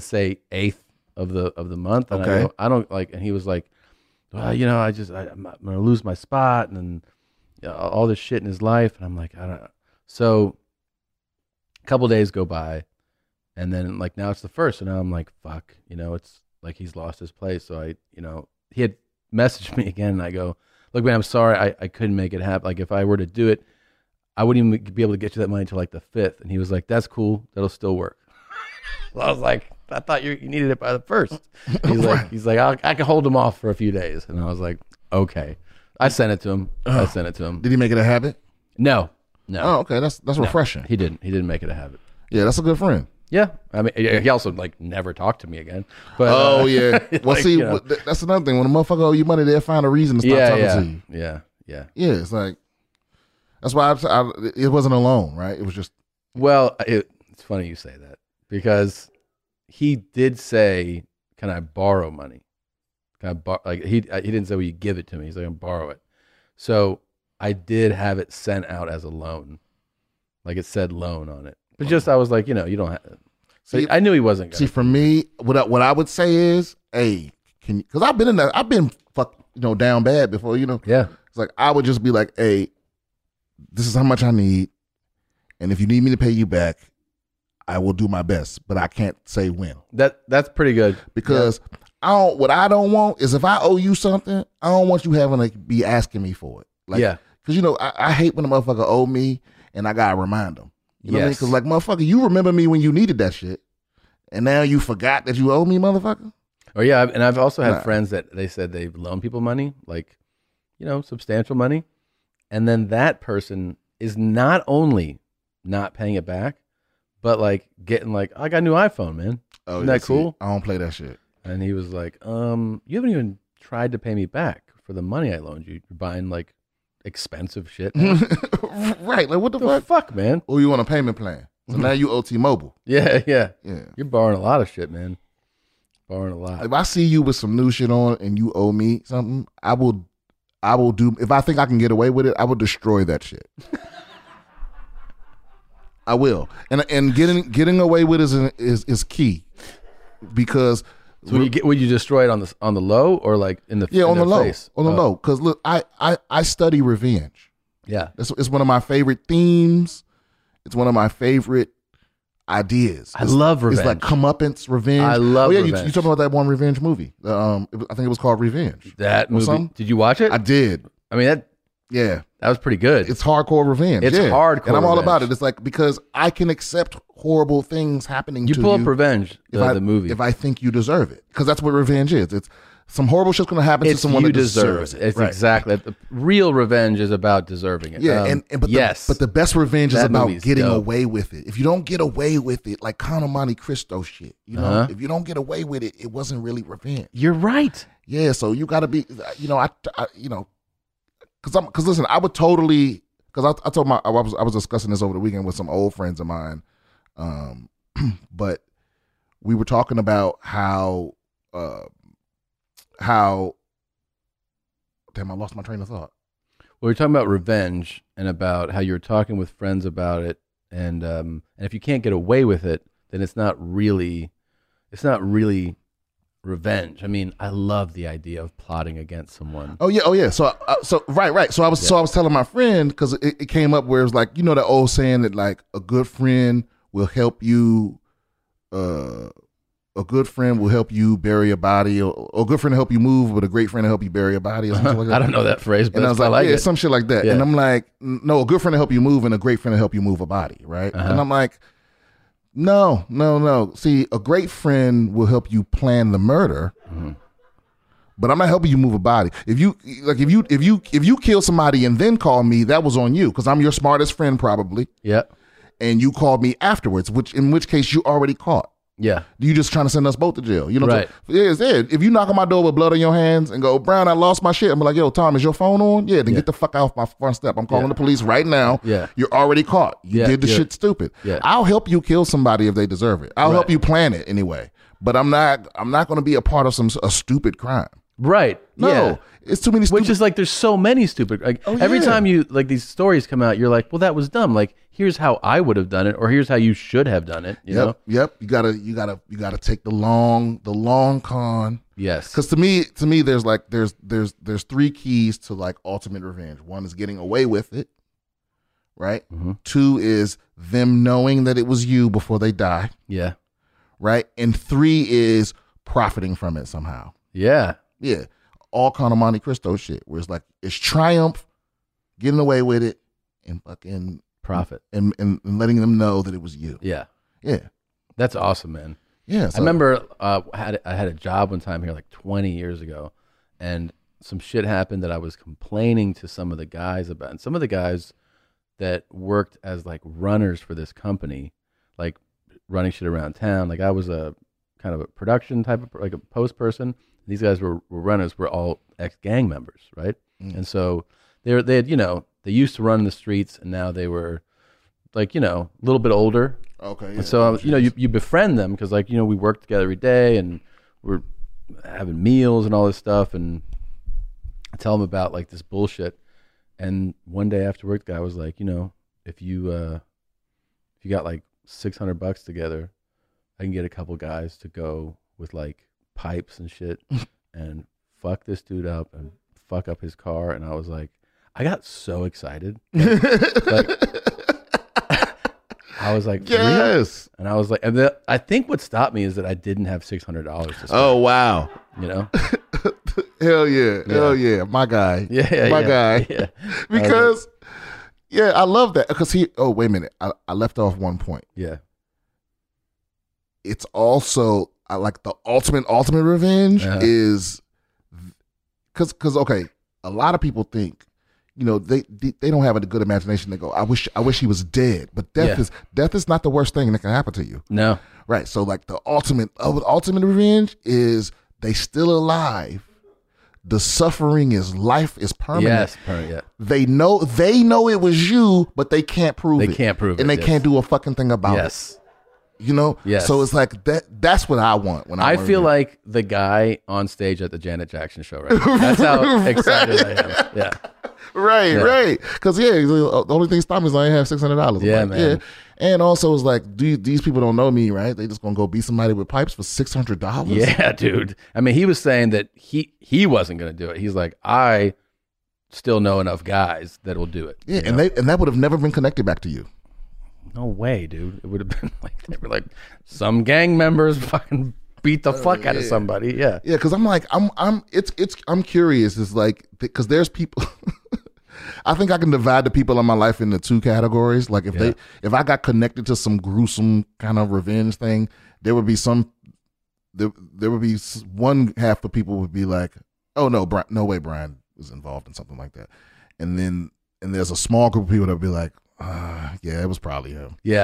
of the month. And okay. I don't like, and he was like, well, I'm going to lose my spot and all this shit in his life. And I'm like, I don't know. So a couple days go by and then like now it's the 1st. And now I'm like, fuck, it's like he's lost his place. So he had messaged me again and I go, look, man, I'm sorry. I couldn't make it happen. Like if I were to do it, I wouldn't even be able to get you that money until like the 5th. And he was like, that's cool. That'll still work. Well, I was like, I thought you needed it by the 1st. He's like, I can hold him off for a few days. And I was like, okay. I sent it to him. Did he make it a habit? No. Oh, okay. That's refreshing. He didn't make it a habit. Yeah, that's a good friend. Yeah. I mean, he also like never talked to me again. But, yeah. Well, that's another thing. When a motherfucker owe you money, they'll find a reason to stop talking to you. Yeah. Yeah, it's like, that's why it wasn't a loan, right? It was just. Well, it's funny you say that because he did say, can I borrow money? He didn't say, will you give it to me? He's like, I'll borrow it. So I did have it sent out as a loan. Like it said loan on it. But just, I was like, you don't have to. So I knew he wasn't going to. See, for me, what I would say is, hey, because I've been down bad before, Yeah. It's like, I would just be like, hey, this is how much I need. And if you need me to pay you back, I will do my best, but I can't say when. That's pretty good. Because what I don't want is if I owe you something, I don't want you having to be asking me for it. Like, yeah. Because, I hate when a motherfucker owe me and I got to remind them. You know what I mean? Because, like, motherfucker, you remember me when you needed that shit. And now you forgot that you owe me, motherfucker? Oh, yeah. And I've also had friends that they said they've loaned people money, like, substantial money. And then that person is not only not paying it back, but, like, getting, like, I got a new iPhone, man. Oh, Isn't that cool? I don't play that shit. And he was like, you haven't even tried to pay me back for the money I loaned you. You're buying, like, expensive shit. Right. Like, what the fuck, man? Oh, you on a payment plan. So now you owe T-Mobile. Yeah. You're borrowing a lot of shit, man. Borrowing a lot. If I see you with some new shit on and you owe me something, I will do, if I think I can get away with it, I will destroy that shit. I will. And getting away with it is key. Because so would you destroy it on the low or like in the on the low face? On the low, because look, I study revenge. Yeah, it's one of my favorite themes. It's one of my favorite ideas. I love revenge. It's like comeuppance revenge. I love. Oh yeah, revenge. You talking about that one revenge movie? I think it was called Revenge. That movie. Did you watch it? I did. I mean that. Yeah, that was pretty good. It's hardcore revenge. It's hardcore, and I'm all revenge. about it. It's like because I can accept horrible things happening to you. You pull up Revenge, the movie, if I think you deserve it, because that's what revenge is. It's some horrible shit's going to happen to someone that deserves it. It's exactly the real revenge is about deserving it. Yeah, but the best revenge is about getting away with it. If you don't get away with it, like Count of Monte Cristo shit, if you don't get away with it, it wasn't really revenge. You're right. Yeah, so you got to be, because Because listen, I would totally, because I told I was discussing this over the weekend with some old friends of mine, but we were talking about how damn, I lost my train of thought. Well, we're talking about revenge and about how you're talking with friends about it, and if you can't get away with it, then it's not really revenge. I mean, I love the idea of plotting against someone. Oh yeah. So right. So I was telling my friend, because it came up where it was like, you know, that old saying that like a good friend will help you. A good friend will help you bury a body, or a good friend will help you move, but a great friend will help you bury a body, or something like that. I don't know that phrase, but and I was like, it. Some shit like that. Yeah. And I'm like, no, a good friend will help you move, and a great friend will help you move a body, right? And I'm like, no. See, a great friend will help you plan the murder, but I'm not helping you move a body. If you kill somebody and then call me, that was on you, because I'm your smartest friend probably. Yeah. And you called me afterwards, in which case you already caught. Yeah. You just trying to send us both to jail. You know right. It's it. If you knock on my door with blood on your hands and go, Brown, I lost my shit, I'm like, yo, Tom, is your phone on? Yeah, then get the fuck off my front step. I'm calling the police right now. Yeah. You're already caught. You did the shit stupid. Yeah. I'll help you kill somebody if they deserve it. I'll help you plan it anyway. But I'm not going to be a part of a stupid crime. Right. No. Yeah. It's too many stupid. Which is like, there's so many stupid. Like every time you like these stories come out, you're like, well, that was dumb. Like, here's how I would have done it, or here's how you should have done it. You know? Yep. You gotta take the long con. Yes. Because to me, there's three keys to like ultimate revenge. One is getting away with it, right? Mm-hmm. 2 is them knowing that it was you before they die. Yeah. Right. And 3 is profiting from it somehow. Yeah. Yeah. All kind of Monte Cristo shit, where it's like it's triumph, getting away with it, and fucking profit, and letting them know that it was you. Yeah. Yeah. That's awesome, man. Yeah. I remember I had a job one time here like 20 years ago, and some shit happened that I was complaining to some of the guys about. And some of the guys that worked as like runners for this company, like running shit around town. Like I was a kind of a production type of, like a post person. These guys were runners, were all ex-gang members, right? And so they had, they used to run the streets, and now they were like, a little bit older. Okay. Yeah. And so, you befriend them because, like, we work together every day, and we're having meals and all this stuff, and I tell them about like this bullshit. And one day after work, the guy was like, if you got like $600 together, I can get a couple guys to go with like pipes and shit and fuck this dude up and fuck up his car. And I was like, I got so excited. Like, I was like, yes. And I was like, and I think what stopped me is that I didn't have $600 to spend. Oh, wow. Hell yeah. My guy. Yeah. My guy. Yeah. Because, I love that. Because wait a minute. I left off one point. Yeah. It's also, I like the ultimate revenge is because okay, a lot of people think, they don't have a good imagination. They go, I wish he was dead. But death is not the worst thing that can happen to you. No. Right. So like the ultimate revenge is they still alive. The suffering is life is permanent. Yes, yeah. They know it was you, but they can't prove it. They can't prove it. And they can't do a fucking thing about it. Yes. Yes. So it's like that's what I want when I feel like the guy on stage at the Janet Jackson show right now. That's how excited I am. Yeah. Right. Because the only thing stopping me is I ain't have $600. Yeah, man. Yeah. And also it's like, these people don't know me, right? They just gonna go beat somebody with pipes for $600. Yeah, dude. I mean, he was saying that he wasn't gonna do it. He's like, I still know enough guys that will do it. Yeah, and that would have never been connected back to you. No way, dude. It would have been like, they were like, some gang members fucking beat the fuck out of somebody. Yeah. Yeah, because I'm like, I'm curious. It's like, because there's people, I think I can divide the people in my life into 2 categories. Like if I got connected to some gruesome kind of revenge thing, there would be one half of people would be like, oh no, no way Brian was involved in something like that. And there's a small group of people that would be like, yeah, it was probably him. Yeah.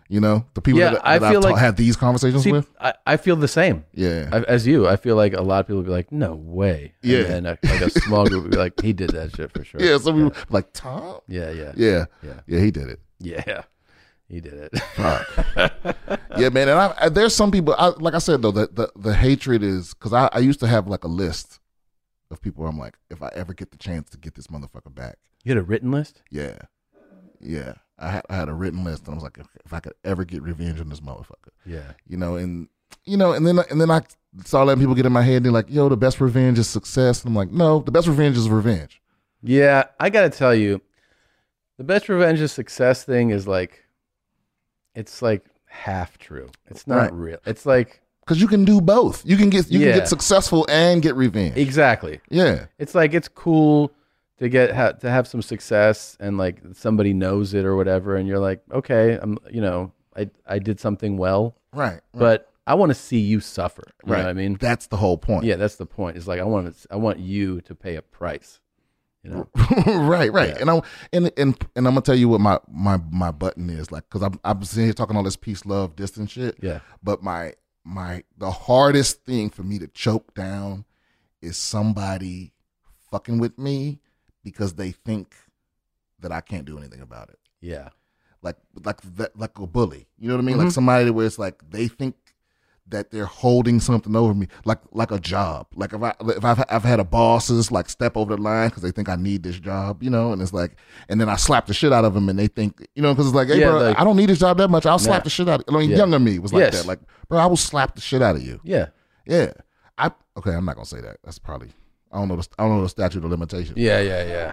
You know, the people Yeah, that I feel like- had these conversations See, with. I feel the same. Yeah. As you. I feel like a lot of people would be like, no way. Yeah. And then like a small group would be like, he did that shit for sure. Yeah, some people like Tom. Yeah. Yeah, he did it. Yeah. He did it. Yeah, man. And there's some people. Like I said though, the hatred is because I used to have like a list of people where I'm like, if I ever get the chance to get this motherfucker back. You had a written list? Yeah. I had a written list, and I was like, if I could ever get revenge on this motherfucker. Yeah. And then I started letting people get in my head. And they're like, yo, the best revenge is success. And I'm like, no, the best revenge is revenge. Yeah, I got to tell you, the best revenge is success thing is like, it's like half true. It's not real. It's like, because you can do both. You can get successful and get revenge. Exactly. Yeah. It's like it's cool to to have some success and like somebody knows it or whatever, and you're like, okay, I did something well. Right. But I want to see you suffer. You know what I mean? That's the whole point. Yeah, that's the point. It's like I want you to pay a price. You know? right. Yeah. And I'm gonna tell you what my button is like, because I'm sitting here talking all this peace, love, distance shit. Yeah. But the hardest thing for me to choke down is somebody fucking with me because they think that I can't do anything about it. Yeah. Like a bully. You know what I mean? Mm-hmm. Like somebody where it's like they think that they're holding something over me, like a job. Like if I've had a bosses like step over the line because they think I need this job, and it's like, and then I slap the shit out of them, and they think, because it's like, hey, bro, like, I don't need this job that much. I'll slap the shit out of you. Younger me was like that. Like, bro, I will slap the shit out of you. Yeah. Yeah. Okay, I'm not gonna say that. That's probably I don't know the statute of limitations. Yeah.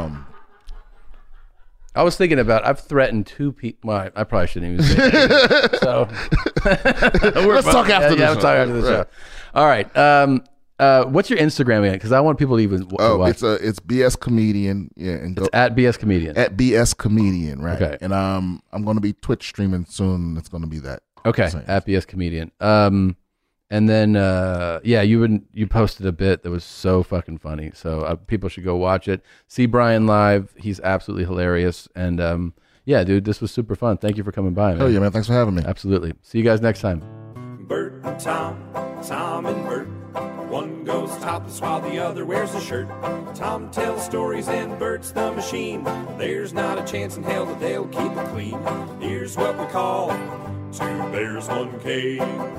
I was thinking about, I've threatened 2 people. Well, I probably shouldn't even say that. So let's talk after the show. Let's talk after the show. All right. What's your Instagram again? Because I want people to even watch. It's BS Comedian. Yeah, and it's at BS Comedian. At BS Comedian, right? Okay. And I'm going to be Twitch streaming soon. It's going to be that. Okay. At BS Comedian. And then you posted a bit that was so fucking funny. So people should go watch it. See Brian live. He's absolutely hilarious. And dude, this was super fun. Thank you for coming by, man. Oh yeah, man. Thanks for having me. Absolutely. See you guys next time. Bert and Tom, Tom and Bert. One goes topless while the other wears a shirt. Tom tells stories and Bert's the machine. There's not a chance in hell that they'll keep it clean. Here's what we call 2 Bears, 1 Cave.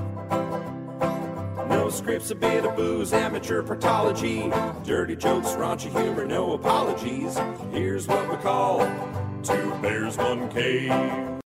No scripts, a bit of booze, amateur partology. Dirty jokes, raunchy humor, no apologies. Here's what we call 2 Bears, 1 Cave.